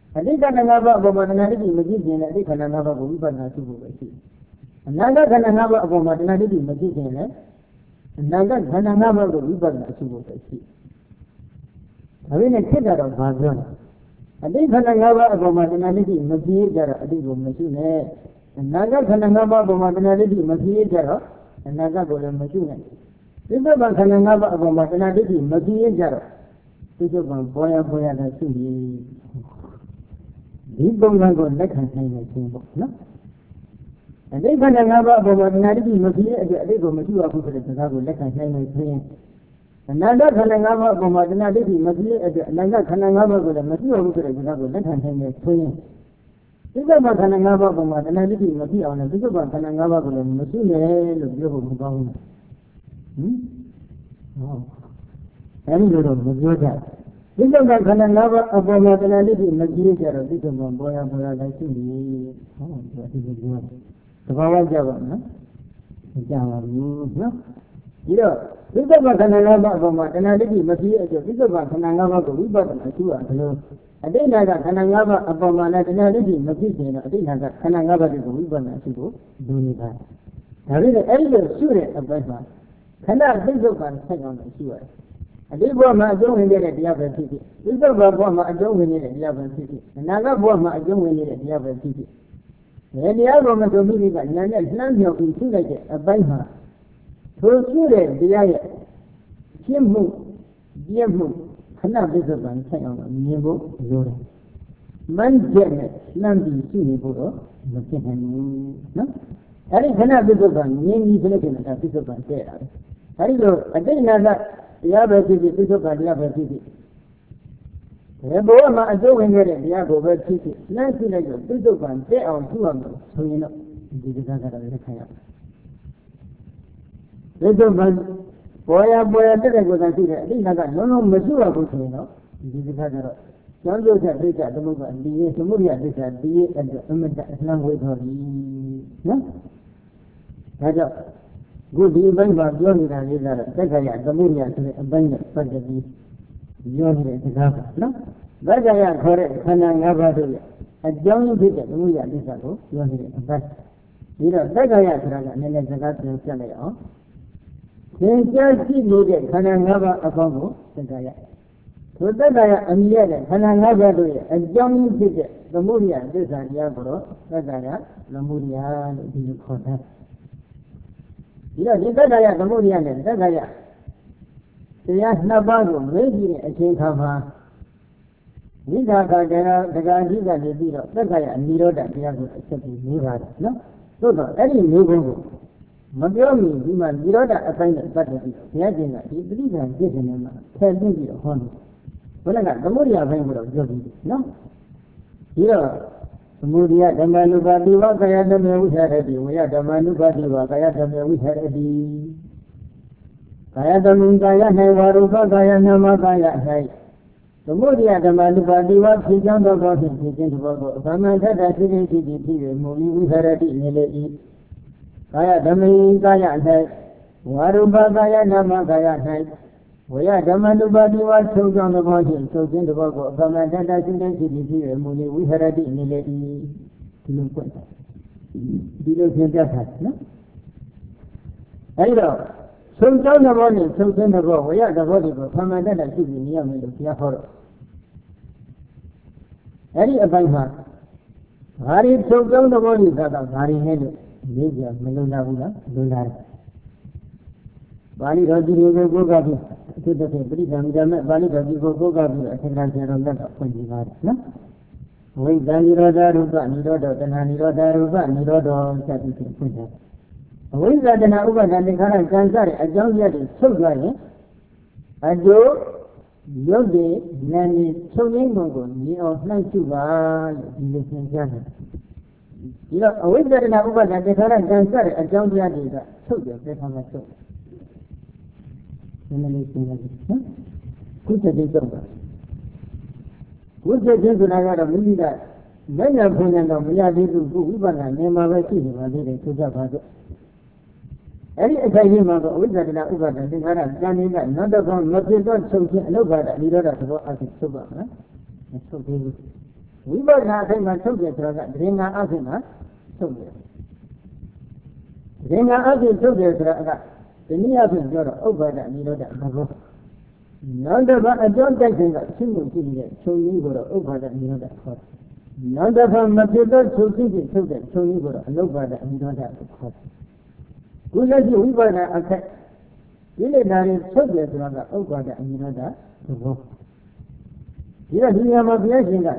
အတိတ်ခန္ဓာ၅ပါးအပေါ်မှာတဏှာတိမကြည့်ခြင်းနဲ့အတိတ်ခန္ဓာ၅ပါးကိုဝိပဿနာရှုဖို့ပဲရှိတယ်အနာဂတ်ခန္ဓာ၅ပါးအပေါ်မှာတဏှာတိမကြည့်ခြင်းနဲ့အနာဂတ်ခန္ဓာ၅ပါးကိုဝိပဿနာရှုဖို့ပဲရှိဒါပေမဲ့ဖြစ်တာတော့ဘာပြောလဲအတိတ်ခန္ဓာ၅ပါးအပေါ်မှာတဏှာတိမကြည့်ကြတော့အတိတ်ကိုမရှိနဲ့အနာဂတ်ခန္ဓာ၅ပါးအပေါ်မှာတဏှာတိမကြည့်ကြတော့အနာဂတ်ကိုလည်းမရှိနဲ့ဒီဘက်ခန္ဓာ၅ပါးအပေါ်မှာတဏှာတိမကြည့်ကြတော့ဒီဘက်ပေါ်ရပေါ်ရတာရှိပြီဒီပုံစံကိုလက်ခံနိုင်တဲ့ခြင်းပေါ့နော်အတိတ်ခန္ဓာ၅ပါးအပေါ်မှာတဏှာတိမကြည့်ရဲ့အတွက်အတိတ်ကိုမရှိရဘူးဆိုတဲ့စကားကိုလက်ခံနိုင်တဲ့ခြင်းအနာဂတ်ခန္ဓာ၅ပါးအပေါ်မှာတဏှာတိမကြည့်ရဲ့အတွက်အနာဂတ်ခန္ဓာ၅ပါးကိုလည်းမရှိရဘူးဆိုတဲ့စကားကိုလက်ခံနိုင်တဲ့ခြင်းဒီကမှာခန္ဓာ၅ပါးအပေါ်မှာတဏှာတိမကြည့်အောင်လည်းဒီကမှာခန္ဓာ၅ပါးကိုလည်းမရှိနဲ့လို့ပြောဖို့မကောင်းဘူးဟင်ဟောအဲဒီလိုတော့မပြောကြဒီကမှာခန္ဓာ၅ပါးအပေါ်မှာတဏှာတိမကြည့်ကြတော့ဒီကမှာပေါ်ရပေါ်ရလည်းရှိနေဟောဒီလိုပြောသဘာဝကြပါနော်မကြပါဘူးနော်ဒီတော့ဒီကမှာခန္ဓာ၅ပါးအပေါ်မှာတဏှာတိမကြည့်ရဲ့အတွက်ဒီကမှာခန္ဓာ၅ပါးကိုဝိပဿနာရှုရဘယ်လိုအတိတ်နာကခန္ဓာ၅ပါးအပေါ်မှာလည်းတဏှာတိမဖြစ်ခြင်းတော့အတိတ်နာကခန္ဓာ၅ပါးကိုဝိပဿနာရှုဖို့လိုနေတာဒါပေမဲ့အဲ့ဒီလိုရှုတဲ့အပိုင်းမှာခန္ဓာသိစုပ်ကဆက်အောင်လို့ရှုရတယ်အတိတ်ဘဝမှာအကျုံးဝင်တဲ့တရားပဲဖြစ်ဖြစ်သိစုပ်ဘဝမှာအကျုံးဝင်တဲ့တရားပဲဖြစ်ဖြစ်အနာဂတ်ဘဝမှာအကျုံးဝင်တဲ့တရားပဲဖြစ်ဖြစ်ဒီတရားကိုမဆိုမိမိကဉာဏ်နဲ့လှမ်းမြောက်ပြီးရှုလိုက်တဲ့အပိုင်းမှာထိုရှုတဲ့တရားရဲ့ရှင်းမှုပြည့်မှုခဏပိဿကံဆက်အောင်လို့မြင်ဖို့လိုတယ်။မှန်ချက်နဲ့လှမ်းပြီးရှိနေဖို့တော့မဖြစ်နိုင်ဘူးနော်။အဲဒီခဏပိဿကံမြင်ပြီးဆိုလို့ရှိရင်ဒါပိဿကံတဲ့တာပဲ။အဲဒီလိုအတိတ်နာကတရားပဲဖြစ်ဖြစ်ပိဿကံတရားပဲဖြစ်ဖြစ်ဘယ်ဘဝမှာအကျိုးဝင်ခဲ့တဲ့တရားကိုပဲဖြစ်ဖြစ်လှမ်းရှိလိုက်တော့ပိဿကံတဲ့အောင်ရှုရမယ်ဆိုရင်တော့ဒီကကတော့လက်ခံရမယ်။ပိဿကံပေါ်ရပေါ်ရတဲ့ကိုယ်ကရှိတယ်အတိတ်ကလုံးလုံးမရှိရဘူးဆိုရင်တော့ဒီဒီကကတော့ကျောင်းကျုပ်ချက်ဒိဋ္ဌသမုပ္ပါဒီရဲ့သမုဒိယဒိဋ္ဌဒီရဲ့အတွက်အမတအလှမ်းဝေတော်ပြီနော်ဒါကြောင့်ခုဒီအပိုင်းမှာပြောနေတာလေးကတော့သက်ခါရသမုဒိယဆိုတဲ့အပိုင်းနဲ့ပတ်သက်ပြီးပြောနေတဲ့စကားပါနော်သက်ခါရခေါ်တဲ့ခန္ဓာ၅ပါးတို့ရဲ့အကြောင်းဖြစ်တဲ့သမုဒိယဒိဋ္ဌကိုပြောနေတဲ့အပိုင်းပြီးတော့သက်ခါရဆိုတာကနည်းနည်းစကားပြန်ဆက်လိုက်အောင်သင်ကြားရှိနေတဲ့ခန္ဓာ၅ပါးအကောင်းကိုသင်္ကာရထိုသက္ကာယအမိရတဲ့ခန္ဓာ၅ပါးတို့ရဲ့အကြောင်းဖြစ်တဲ့သမုဒိယသစ္စာတရားကိုတော့သက္ကာယသမုဒိယလို့ဒီလိုခေါ်တာဒီတော့ဒီသက္ကာယသမုဒိယနဲ့သက္ကာယတရားနှစ်ပါးကိုမေးကြည့်တဲ့အချိန်ခါမှာဝိသကတရားတက္ကာကြီးကနေပြီးတော့သက္ကာယနိရောဓတရားကိုအချက်ပြီးမေးပါတယ်နော်သို့တော့အဲ့ဒီမေးခွန်းကိုမပြောမီဒီမှာနိရောဓအပိုင်းနဲ့ပတ်သက်ပြီးဘုရားရှင်ကဒီပဋိသင်္ခာပြည့်စုံနေမှာထည့်သွင်းပြီးတော့ဟောတယ်ဘုရားကသမုဒိယဘိုင်းကိုတော့ပြောပြီးပြီနော်ဒီတော့သမုဒိယဓမ္မနုပါတိဝကာယဓမ္မဝိဟာရတိဝယဓမ္မနုပါတိဝကာယဓမ္မဝိဟာရတိကာယဓမ္မကာယ၌ဝရူပကာယနာမကာယ၌သမုဒိယဓမ္မနုပါတိဝဖြစ်ကြောင်းသောဖြင့်ဖြစ်ခြင်းသဘောကိုအမှန်ထက်တာဖြစ်ခြင်းဖြစ်ပြီးဖြစ်၍မူလဝိဟာရတိနေလေ၏ကာယဓမ္မကာယ၌ဝရူပကာယနာမကာယ၌ဝေယဓမ္မနုပါတိဝချုပ်ကြောင်းသဘောဖြင့်ချုပ်ခြင်းသဘောကိုအပမတ္တတရှိတဲ့ဖြစ်ပြီးဖြစ်ရမူလေဝိဟရတိနေလေ၏ဒီလိုပွင့်တာဒီလိုသင်ပြတာနော်အဲဒီတော့ချုပ်ကြောင်းသဘောနဲ့ချုပ်ခြင်းသဘောဝေယသဘောတွေကိုအပမတ္တတရှိပြီးနေရမယ်လို့ဘုရားဟောတော့အဲဒီအပိုင်းမှာဘာတွေချုပ်ကြောင်းသဘောတွေကတော့ဘာတွေနဲ့လို့လေးကြမလုံလာဘူးလားလုံလာတယ်ပါဠိတော်ကြီးတွေကိုကိုးကားပြီးအထူးသဖြင့်ပရိသံဓမ္မပါဠိတော်ကြီးကိုကိုးကားပြီးအထင်ခံတော်လက်တော့ဖွင့်ပြပါတယ်နော်ဝိသံနိရောဓရူပနိရောဓတဏှာနိရောဓရူပနိရောဓစသည်ဖြင့်ဖွင့်တယ်အဝိဇ္ဇာတဏှာဥပါဒဏ်ခါရကံစားတဲ့အကြောင်းပြတွေချုပ်သွားရင်အကျိုးရုပ်တွေနာနေချုပ်ရင်းပုံကိုမြင်အောင်နှိုက်စုပါလို့ဒီလိုသင်ကြားတယ်ဒီတော့အဝိဇ္ဇာတဏှာဥပါဒဏ်ခါရကံစားတဲ့အကြောင်းပြတွေကချုပ်တယ်ပြေထားမှချုပ်နည်းနည်းရှင်းလိုက်နော်ကုသတိချုပ်တာကုသတိဆိုတာကတော့မိမိကလက်ညာဖွညာတော့မရသေးဘူးခုဝိပဿနာနေမှာပဲရှိနေပါသေးတယ်ဆိုကြပါတော့အဲ့ဒီအခိုက်ကြီးမှာတော့အဝိဇ္ဇာတဏှာဥပါဒသင်္ခါရဉာဏ်ရင်းကနောက်တော့မဖြစ်တော့ချုပ်ခြင်းအနုပါဒနိရောဓသဘောအဖြစ်ချုပ်ပါမလားမချုပ်သေးဘူးဝိပဿနာအထိုင်မှာထုတ်တယ်ဆိုတာကဒရင်္ဂအဖြစ်မှာထုတ်တယ်ဒရင်္ဂအဖြစ်ထုတ်တယ်ဆိုတာကဒီနည်းအားဖြင့်ပြောတော့ဥပ္ပါဒနိရောဓသဘောနောက်တစ်ပတ်အကြောင်းတိုက်ခြင်းကရှင်းမှုရှိနေတဲ့ချုပ်ရင်းကိုတော့ဥပ္ပါဒနိရောဓခေါ်တယ်နောက်တစ်ပတ်မဖြစ်သောချုပ်ရှိပြီးထုတ်တဲ့ချုပ်ရင်းကိုတော့အနုပ္ပါဒနိရောဓကိုခေါ်တယ်ခုလက်ရှိဝိပဿနာအခက်ဒီလေနာရင်ထုတ်တယ်ဆိုတာကဥပ္ပါဒနိရောဓသဘောဒီတော့ဒီနေရာမှာဘုရားရှင်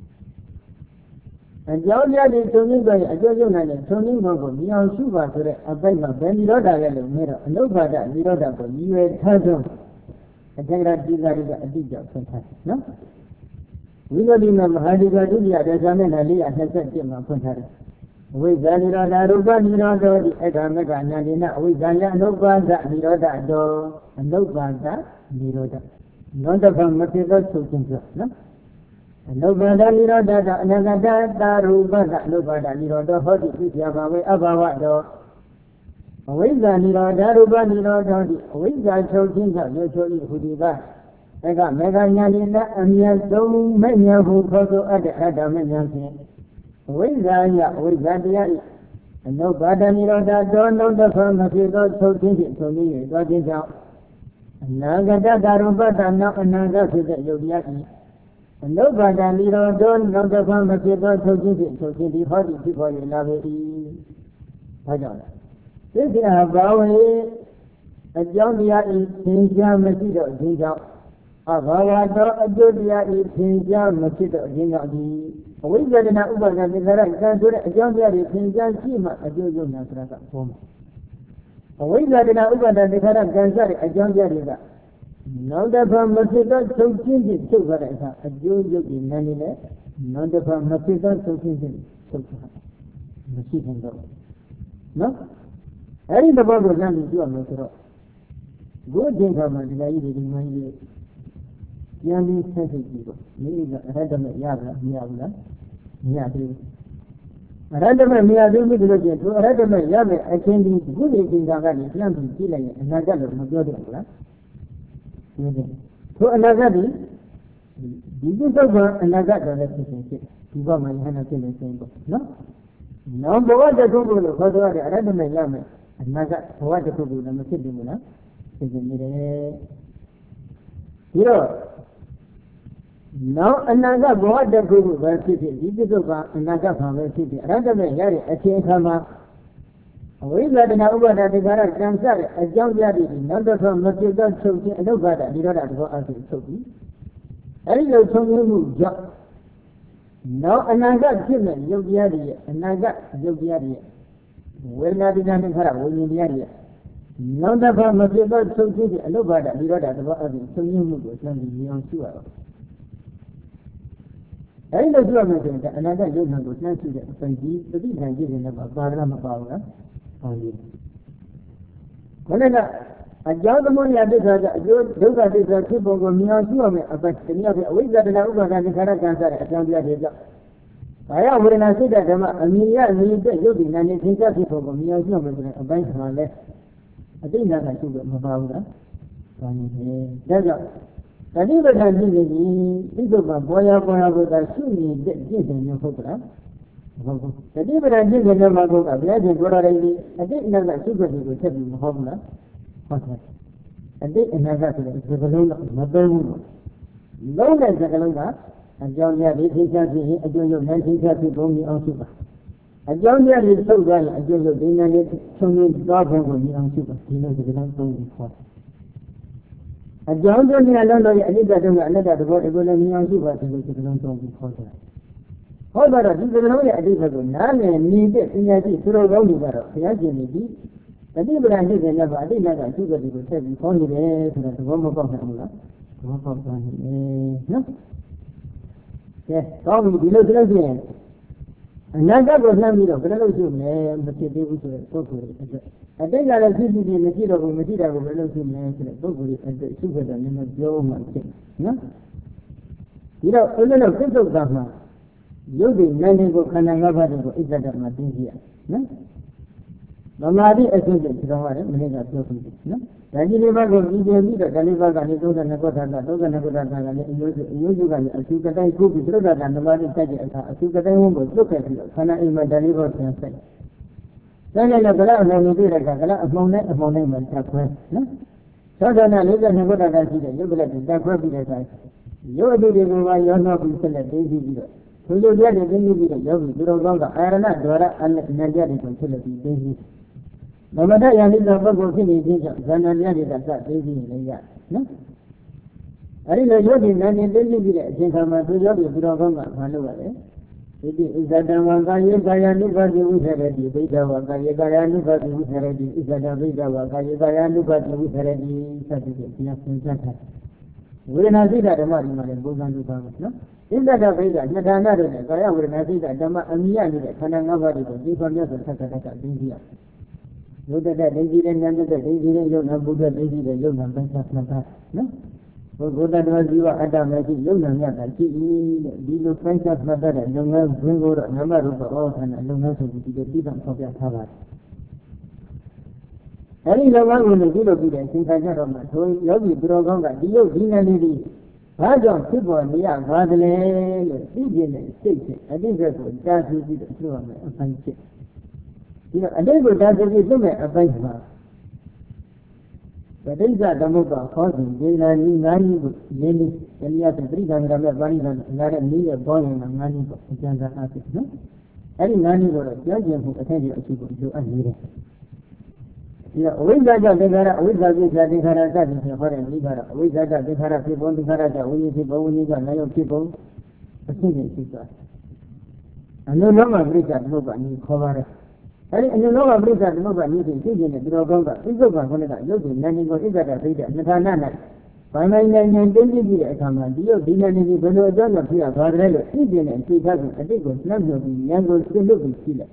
ကအကြောင်းများတဲ့သုံးရင်းတွေအကျိုးရုံနိုင်တဲ့သုံးရင်းကိုမြင်အောင်ရှုပါဆိုတဲ့အပိုက်မှာဘယ်နိရောဓလဲလို့မြင်တော့အနုပ္ပါဒနိရောဓကိုရည်ရွယ်ထားဆုံးအထက်ကတိကာရိကအတိအကျဖွင့်ထားတယ်နော်ဝိနည်းမမဟာဒီကဒုတိယတရားစာမျက်နှာ၄၂၁မှာဖွင့်ထားတယ်အဝိဇ္ဇာနိရောဓရူပနိရောဓောဒီအခါမကနာတိနအဝိဇ္ဇာယအနုပ္ပါဒနိရောဓတောအနုပ္ပါဒနိရောဓနောတဖမဖြစ်သောချုပ်ခြင်းပြောနော်အနုပ္ပါဒနိရောဓကအနဂတတာရူပကအနုပ္ပါဒနိရောဓဟောတိပြည့်ဘာဝေအဘဝတောအဝိဇ္ဇာနိရောဓရူပနိရောဓတိအဝိဇ္ဇာချုပ်ခြင်းကြောင့်ရွှေချိုဤဟူဒီကအဲကမေဃညာတိနအမြတ်ဆုံးမဲ့ညာဟုခေါ်ဆိုအပ်တဲ့အတ္တမဲ့ညာဖြင့်အဝိဇ္ဇာယအဝိဇ္ဇာတရားဤအနုပ္ပါဒနိရောဓတောနှုတ်တဖမဖြစ်သောချုပ်ခြင်းဖြင့်ထုံနည်း၍သွားခြင်းကြောင့်အနာဂတတာရူပတနောက်အနာဂတ်ဖြစ်တဲ့ယုတ်တရားဤအနုပ္ပါဒနိရောဓနှုတ်တဖမဖြစ်သောချုပ်ခြင်းဖြင့်ချုပ်ခြင်းဒီဟောတိဖြစ်ပေါ်၍လာပေ၏ဘာကြောင့်လဲသိက္ခာဘာဝေအကြောင်းတရားဤသင်္ချာမရှိတော့ခြင်းကြောင့်အဘာဝတော်အကျိုးတရားဤသင်္ချာမရှိတော့ခြင်းကြောင့်ဒီအဝိဇ္ဇာတနာဥပါဒသင်္ခါရကံဆိုတဲ့အကြောင်းတရားတွေသင်္ချာရှိမှအကျိုးရုံနာဆိုတာကပေါ်မှာအဝိဇ္ဇာတနာဥပါဒသင်္ခါရကံစတဲ့အကြောင်းတရားတွေကနောက်တစ်ဖန်မဖြစ်သောချုပ်ခြင်းဖြင့်ချုပ်သွားတဲ့အခါအကျိုးရုပ်ဒီနာနေနဲ့နောက်တစ်ဖန်မဖြစ်သောချုပ်ခြင်းဖြင့်ချုပ်သွားမရှိဘူးတော့နော်အဲ့ဒီသဘောကိုလမ်းပြီးပြောရမယ်ဆိုတော့ဘုရင်ခါမှာဒီလိုကြီးဒီမိုင်းကြီးပြန်ပြီးဆက်စိတ်ကြည့်တော့မိမိကအရဟတမေရတာမရဘူးလားမရသေးဘူးအရဟတမေမရသေးဘူးဒီလိုကျသူအရဟတမေရမယ်အချင်းဒီဘုရင်ခင်ခါကနေပြန်ပြီးကြည့်လိုက်ရင်အနာဂတ်လို့မပြောတော့ဘူးလားပြောတယ်သူအနာဂတ်ဒီဒီကိစ္စကအနာဂတ်တော့လည်းဖြစ်ဖြစ်ဖြစ်ဒီဘက်မှာယဟနာဖြစ်နေဆုံးပေါ့နော်နောက်ဘဝတခုခုလို့ခေါ်သွားတယ်အရဟတမေရမယ်အနာဂတ်ဘဝတစ်ခုခုလည်းမဖြစ်ဘူးလားဖြစ်နေတယ်ဒီတော့နောက်အနာဂတ်ဘဝတစ်ခုခုပဲဖြစ်ဖြစ်ဒီပြစ္ဆုတ်ကအနာဂတ်ဘာပဲဖြစ်ဖြစ်အရဟတမေရတဲ့အချိန်အခါမှာအဝိဇ္ဇာတနာဥပါဒသင်္ခါရကံစတဲ့အကြောင်းတရားတွေနောက်တစ်ခါမဖြစ်သောချုပ်ခြင်းအနုပ္ပါဒနိရောဓသဘောအဖြစ်ချုပ်ပြီးအဲဒီလိုချုပ်မှုကြောင့်နောက်အနာဂတ်ဖြစ်မဲ့ယုတ်တရားတွေရဲ့အနာဂတ်ယုတ်တရားတွေရဲ့ဝေဒနာတရားသင်္ခါရဝိညာဉ်တရားတွေရဲ့နောက်တစ်ခါမဖြစ်သောချုပ်ခြင်းအနုပ္ပါဒနိရောဓသဘောအဖြစ်ချုပ်မှုကိုစမ်းပြီးမြင်အောင်ရှုရအောင်အဲဒီလိုရှုရမယ်ဆိုရင်အနာဂတ်ယုတ်နာကိုနှမ်းရှုတဲ့အပိုင်းကြီးပဋိဌာန်ကြည့်နေတဲ့ပါပါဒနာမပါဘူးလားဟုတ်ပြီခဏကအကြောင်းသမုဒ္ဒရာသစ္စာကအကျိုးဒုက္ခသစ္စာဖြစ်ပုံကိုမြင်အောင်ရှုရမယ်အပိုင်းတနည်းအားဖြင့်အဝိဇ္ဇာတနာဥပါဒသင်္ခါရကံစတဲ့အကြောင်းတရားတွေကြောင့်ဘာယဝေဒနာစိတ်ဓမ္မအမြင်ရမြင်တဲ့ရုပ်ဒီနာနေသင်္ချာဖြစ်ပုံကိုမြင်အောင်ရှုရမယ်ဆိုတဲ့အပိုင်းမှာလဲအတိတ်ကရှုလို့မပါဘူးလားဘာနေလဲဒါကြောင့်တတိပဋ္ဌာန်ဖြစ်နေပြီဒီလိုမှပေါ်ရပေါ်ရဘုရားရှုနေတဲ့ပြည့်စုံမျိုးဟုတ်ကလားဟုတ်ဘူးတတိပဋ္ဌာန်ဖြစ်နေတဲ့မှာကိုဘုရားရှင်ပြောတော်တယ်အတိတ်အနာဂတ်ရှုခွင့်ကိုဆက်ပြီးမဟုတ်ဘူးလားဟုတ်တယ်အတိတ်အနာဂတ်ဆိုတဲ့စကားလုံးကမသုံးဘူးလုံးတဲ့စကားလုံးကအကြောင်းတရားတွေသိချဖြစ်ရင်အကျိုးရုပ်နဲ့သိချဖြစ်ပုံမြင်အောင်ရှုပါအကြောင်းတရားတွေထုတ်သွားရင်အကျိုးရုပ်ဒီနဲ့ဆုံးရသွားပုံကိုမြင်အောင်ရှုပါဒီလိုစကားလုံးသုံးပြီးခေါ်အကြောင်းတရားလုံးတော့အနိစ္စတုံးကအနတ္တသဘောတွေကိုလည်းမြင်အောင်ရှုပါဒီလိုစကားလုံးသုံးပြီးခေါ်တယ်ဟောတော့ဒီစကားလုံးရဲ့အတိတ်ကိုနားလည်နေတဲ့ပညာရှိသူတော်ကောင်းတွေကတော့ဘုရားရှင်ကြီးဒီတတိပဋ္ဌာန်ဖြစ်တဲ့နေ့ကအတိတ်ကရှုတဲ့ဒီကိုဆက်ပြီးခေါ်နေတယ်ဆိုတော့သဘောမပေါက်နိုင်ဘူးလားသဘောပေါက်သွားနေတယ်နော်ကဲကောင်းပြီဒီလိုဆိုလို့ရှိရင်အနာဂတ်ကိုလှမ်းပြီးတော့ဘယ်လိုရှုမလဲမဖြစ်သေးဘူးဆိုတဲ့ပုဂ္ဂိုလ်တွေအတွက်အတိတ်ကလည်းဖြစ်ပြီးမရှိတော့ဘူးမရှိတာကိုဘယ်လိုရှုမလဲဆိုတဲ့ပုဂ္ဂိုလ်တွေအတွက်ရှုခဲ့တယ်နည်းနည်းပြောမှဖြစ်နော်ဒီတော့အဲ့လိုပြစ္ဆုတ်ကမှရုပ်တွေနာနေကိုခန္ဓာ၅ပါးတွေကိုဣဇ္ဇတမှာသိကြရနော် Mamadi associate Ramare, Malaysia Sophie. Rajiliba go immediately the Kaliba Ganito and Nakota, those and Nakota, usually a Sukatai group is rather than the body study a Sukatai woman look at you, Kana in my deliver translate. Then I love a no need a Gagala, a moment, a moment, and Takwe. So then I live and Nakota, you will let it, that will be the time. You will do the way you're not in the daisy. So you get it in the yogi, you don't go, I am not Dora and Nagari facility, daisy. No matter any number of things, then I let it at that daisy in the yard. No? I didn't know you didn't need to be there. Think I'm a good job if you don't come up. It is that the one guy you got a new body with already, Beta Waka, you got a new body with already, is that a Beta Waka, you got a new body with already, certificate, yes, in Santa. We did not see that a money man goes on to come, no? In that a Beta, not another, I would not see that Dama Amiani, Kanangavadi, different years of Sakataka, India. You did that daisy and under the daisy, you know, Buddha daisy, the young and Benchas, no? Buddha was you at a magic young and young, and these are Benchas, mother, and young man bring over a number of all and a young man to the different of their cover. Any the one will be obedient, since I got on my toy, Yogi Brogonga, the Yogi lady. I don't keep on the young, rather than Indian state. I think that would that will be the true of my friendship. You know, and they will dance with you a benchmark. But these are the most of causing, they are nine, many, and yet the three hundred running on another need a boy and a money for gender artist. Any nanny or a judge who attended a people to unneeded. You know, we got a bigger, we got this, I think, I got this, we got a bigger people, we got a we people, we got nine people, a single people. And no longer reach that move and cover it. And you know, I believe that nobody is in the Drogonga. It's over when I look in Nanny or is that a reader, Natana. By my name and Bendy, I come and deal Dinani below John of Pia, Varela, Indian and three thousand, I think was none of the young still looking Chile.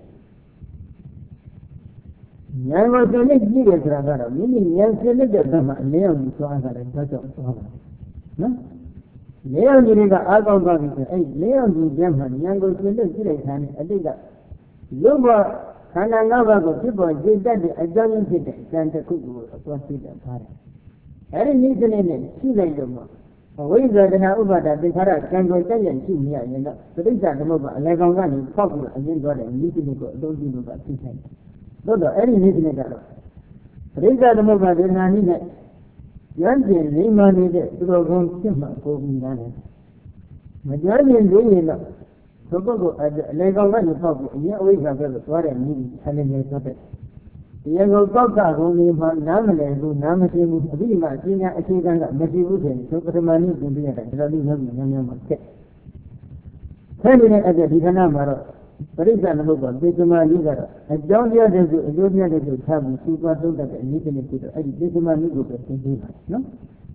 Young was the next year, Ragara, meaning young selected them, Leon, so I got a touch of no? Leon, you got Algon, Leon, you gentleman, young was the next year, and I think that. Lumba. Kananga people did that a giant city, Santa Cuckoo, was it a party. Any reason in it, she lay the more. Away that an over that they had a can go tell you, she me, you know. So these are the mobile, like on running, popular, and then got a meeting to go, don't you know about two things. Don't know any reason at all. These are the mobile, they're not in it. Yantin, they money that to go home, simple, go in Ghana. But Yantin, really not. So go like on running, popular, and yet we have a sweater and me, telling me so that. The young Baka only one Namale, who Namasi would be my senior, a chicken, Messi, so the money to be at a really young market. Telling it at the Diganamara, but it's an over, this man either. And don't hear the Junior that you have super so that and listen to the this man you go no?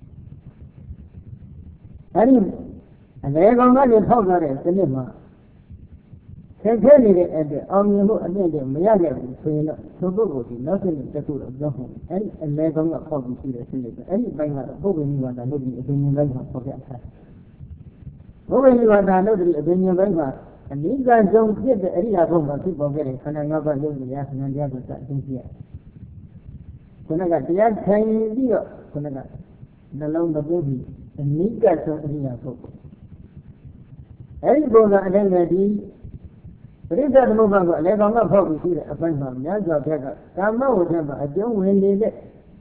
And they go on and talk about it, the name. Can tell you at the only look at the Mayaga between so good, nothing is the good of the home, and a leg on a problem to the senator. Any by my hoping one and looking at the opinion bank for that. Hoping you are not the opinion bank, and these guys don't get the area home of people getting, and another looking at and the other side here. When I got the young tiny deal, when I got the long the baby, and me got some area home. Any goes on and then but if that move on, let on up how we see a friend from Yazaka, come out with him, I don't win it.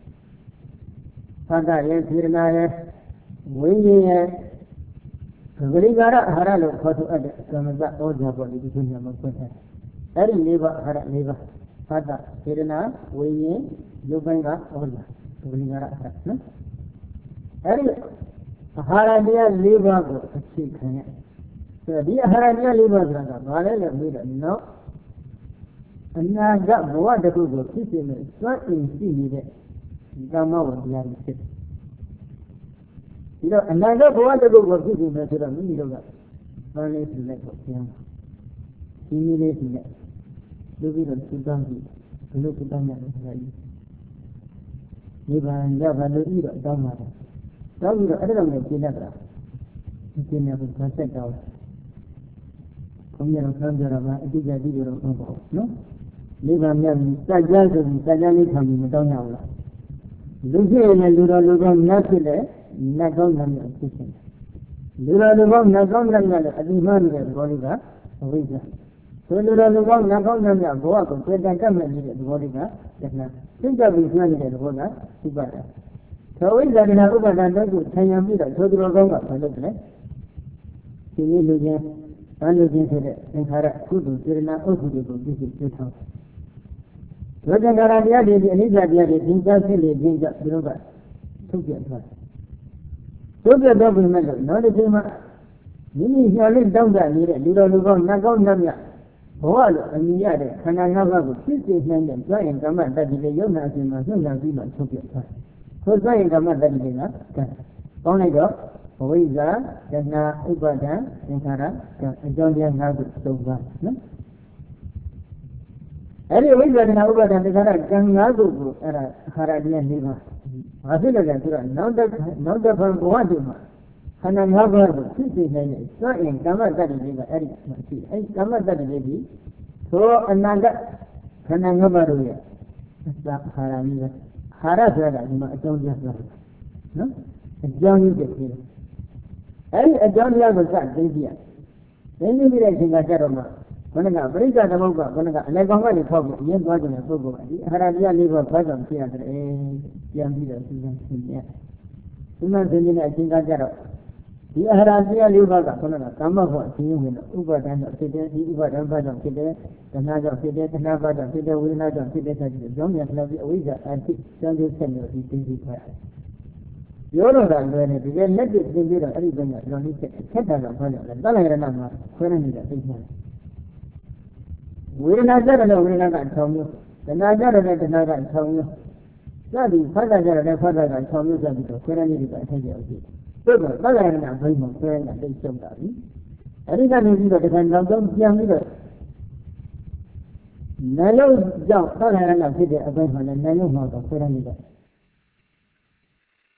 Panda, yes, here and I, winning it. Gurigara, Haralo, Koto, some of that old job between them and put her. Every neighbor, Hara neighbor, Panda, here and I, winning, you bring up all that. Gurigara, no? Every Harania, neighbor, a chicken. So the Harania livers are Varela leader, no? And now got what the good of system is slightly seen it. Come over the other ship. You know, and I got what the good of system is to the middle of Varela to let us young. Humiliating it. Look at the Sudan, look at them. Even Java, no either, don't matter. Don't you ever make Ginevra? You never consent out. Come here and come there, I did a video of no? နိဗ္ဗာန်မြတ်စัจ जा ဆိုပြီးစัจ जा လေးခံပြီးမတောင်းရဘူးလားလူဖြစ်ရင်လူတော်လူကောင်းနတ်ဖြစ်တယ်နတ်ကောင်းနတ်မြတ်ဖြစ်တယ်လူတော်လူကောင်းနတ်ကောင်းနတ်မြတ်လည်းအတိမနေတဲ့သဘောလေးကအဝိဇ္ဇာဆိုလူတော်လူကောင်းနတ်ကောင်းနတ်မြတ်ဘဝကိုပြေတန်ကတ်မဲ့နေတဲ့သဘောလေးကတဏှာသိကြပြီးဆွမ်းနေတဲ့သဘောကဥပါဒံသောဝိဇ္ဇာတဏှာဥပါဒံတို့ကိုဆံရံပြီးတော့သောသူတော်ကောင်းကဘာလုပ်လဲဒီနေ့လူချင်းတန်လူချင်းဆိုတဲ့သင်္ခါရကုသိုလ်စေတနာအုပ်စုတွေကိုပြည့်စုံပြည့်ထောင်ဝိသင်္ခါရတရားတွေဒီအနိစ္စတရားတွေသင်္ချာဖြစ်လေခြင်းကြောင့်ဒီလိုကထုတ်ပြသွားတယ်ထုတ်ပြတော့ပြင်မဲ့လို့နောက်တစ်ချိန်မှာမိမိညာလေးတောင်းတနေတဲ့လူတော်လူကောင်းနတ်ကောင်းနတ်မြတ်ဘဝလိုအမြင်ရတဲ့ခန္ဓာငါးပါးကိုဖြစ်စေနိုင်တဲ့ဇာယင်ကမ္မတတ္တိလေးယုံနာအစဉ်မှာနှုတ်နာပြီးမှထုတ်ပြသွားတယ်ဆိုဇာယင်ကမ္မတတ္တိလေးကကံပေါင်းလိုက်တော့ဘဝိဇ္ဇာတဏှာဥပါဒံသင်္ခါရကံအကြောင်းတရားငါးခုသုံးပါးနော်အဲ့ဒီဝိဇ္ဇာတဏှာဥပါဒံသင်္ခါရကံငါးခုကိုအဲ့ဒါအခါရတရား၄ပါးဘာဖြစ်လဲဆိုတော့နောက်တစ်နောက်တစ်ဘဝတည်းမှာခန္ဓာငါးပါးကိုဖြစ်စေနိုင်တဲ့စွန့်ရင်ကမ္မတ္တတိကအဲ့ဒီမှာရှိတယ်အဲ့ဒီကမ္မတ္တတိကြီးသို့အနန္တခန္ဓာငါးပါးတို့ရဲ့အစအခါရကြီးပဲခါရဆိုတာကဒီမှာအကြောင်းပြသွားတယ်နော်အကြောင်းကြီးဖြစ်တယ်အဲ့ဒီအကြောင်းတရားကိုစသိကြည့်ရသိနေပြီးတဲ့အချိန်ကကြတော့မှခொနကပရိစ္ဆသမုပ္ပါခொနကအလေကောင်ကနေထောက်ပြီးအရင်သွားကြတဲ့ပုဂ္ဂိုလ်ကဒီအခါရတရားလေးပါးဘာကြောင့်ဖြစ်ရတယ်အဲပြန်ပြီးတော့စဉ်းစားရှင်းပြစဉ်းစားရှင်းပြတဲ့အချိန်ကကြတော့ဒီအဟရတရားလေးပါးကခொနကကာမဘဝအခြင်းဝင်တော့ဥပါဒဏ်တော့ဖြစ်တယ်ဒီဥပါဒဏ်ဘာကြောင့်ဖြစ်တယ်တဏှာကြောင့်ဖြစ်တယ်တဏှာဘာကြောင့်ဖြစ်တယ်ဝိညာဉ်ကြောင့်ဖြစ်တယ်ဆိုပြီးကြောင်းပြန်လှည့်ပြီးအဝိဇ္ဇာအတိစံကျဆက်နေပြီးသိသိခွဲပြောတော့တာလွယ်နေဒီကလက်တွေ့သင်ပြီးတော့အဲ့ဒီဘက်ကလောလေးချက်ချက်တာတော့ဘာကြောင့်လဲတဏှာရဏမှာခွဲနေနေတာသိချင်တယ်ဝေဒနာကြတဲ့ဝေဒနာက၆မျိုးတဏှာကြတဲ့တဏှာက၆မျိုးစသည်ဖတ်တာကြတဲ့ဖတ်တာက၆မျိုးဆက်ပြီးတော့ခွဲနေနေတဲ့အထက်ကျအောင်ရှိသို့တော့တဏှာရဏဘိန်းမှာခွဲနေတာသိချုပ်တာပြီအဲ့ဒီကနေပြီးတော့တခါနောက်ဆုံးပြန်ပြီးတော့နာယုတ်ကြောင့်တဏှာရဏဖြစ်တဲ့အပိုင်းမှာလည်းနာယုတ်မှာတော့ခွဲနေတယ်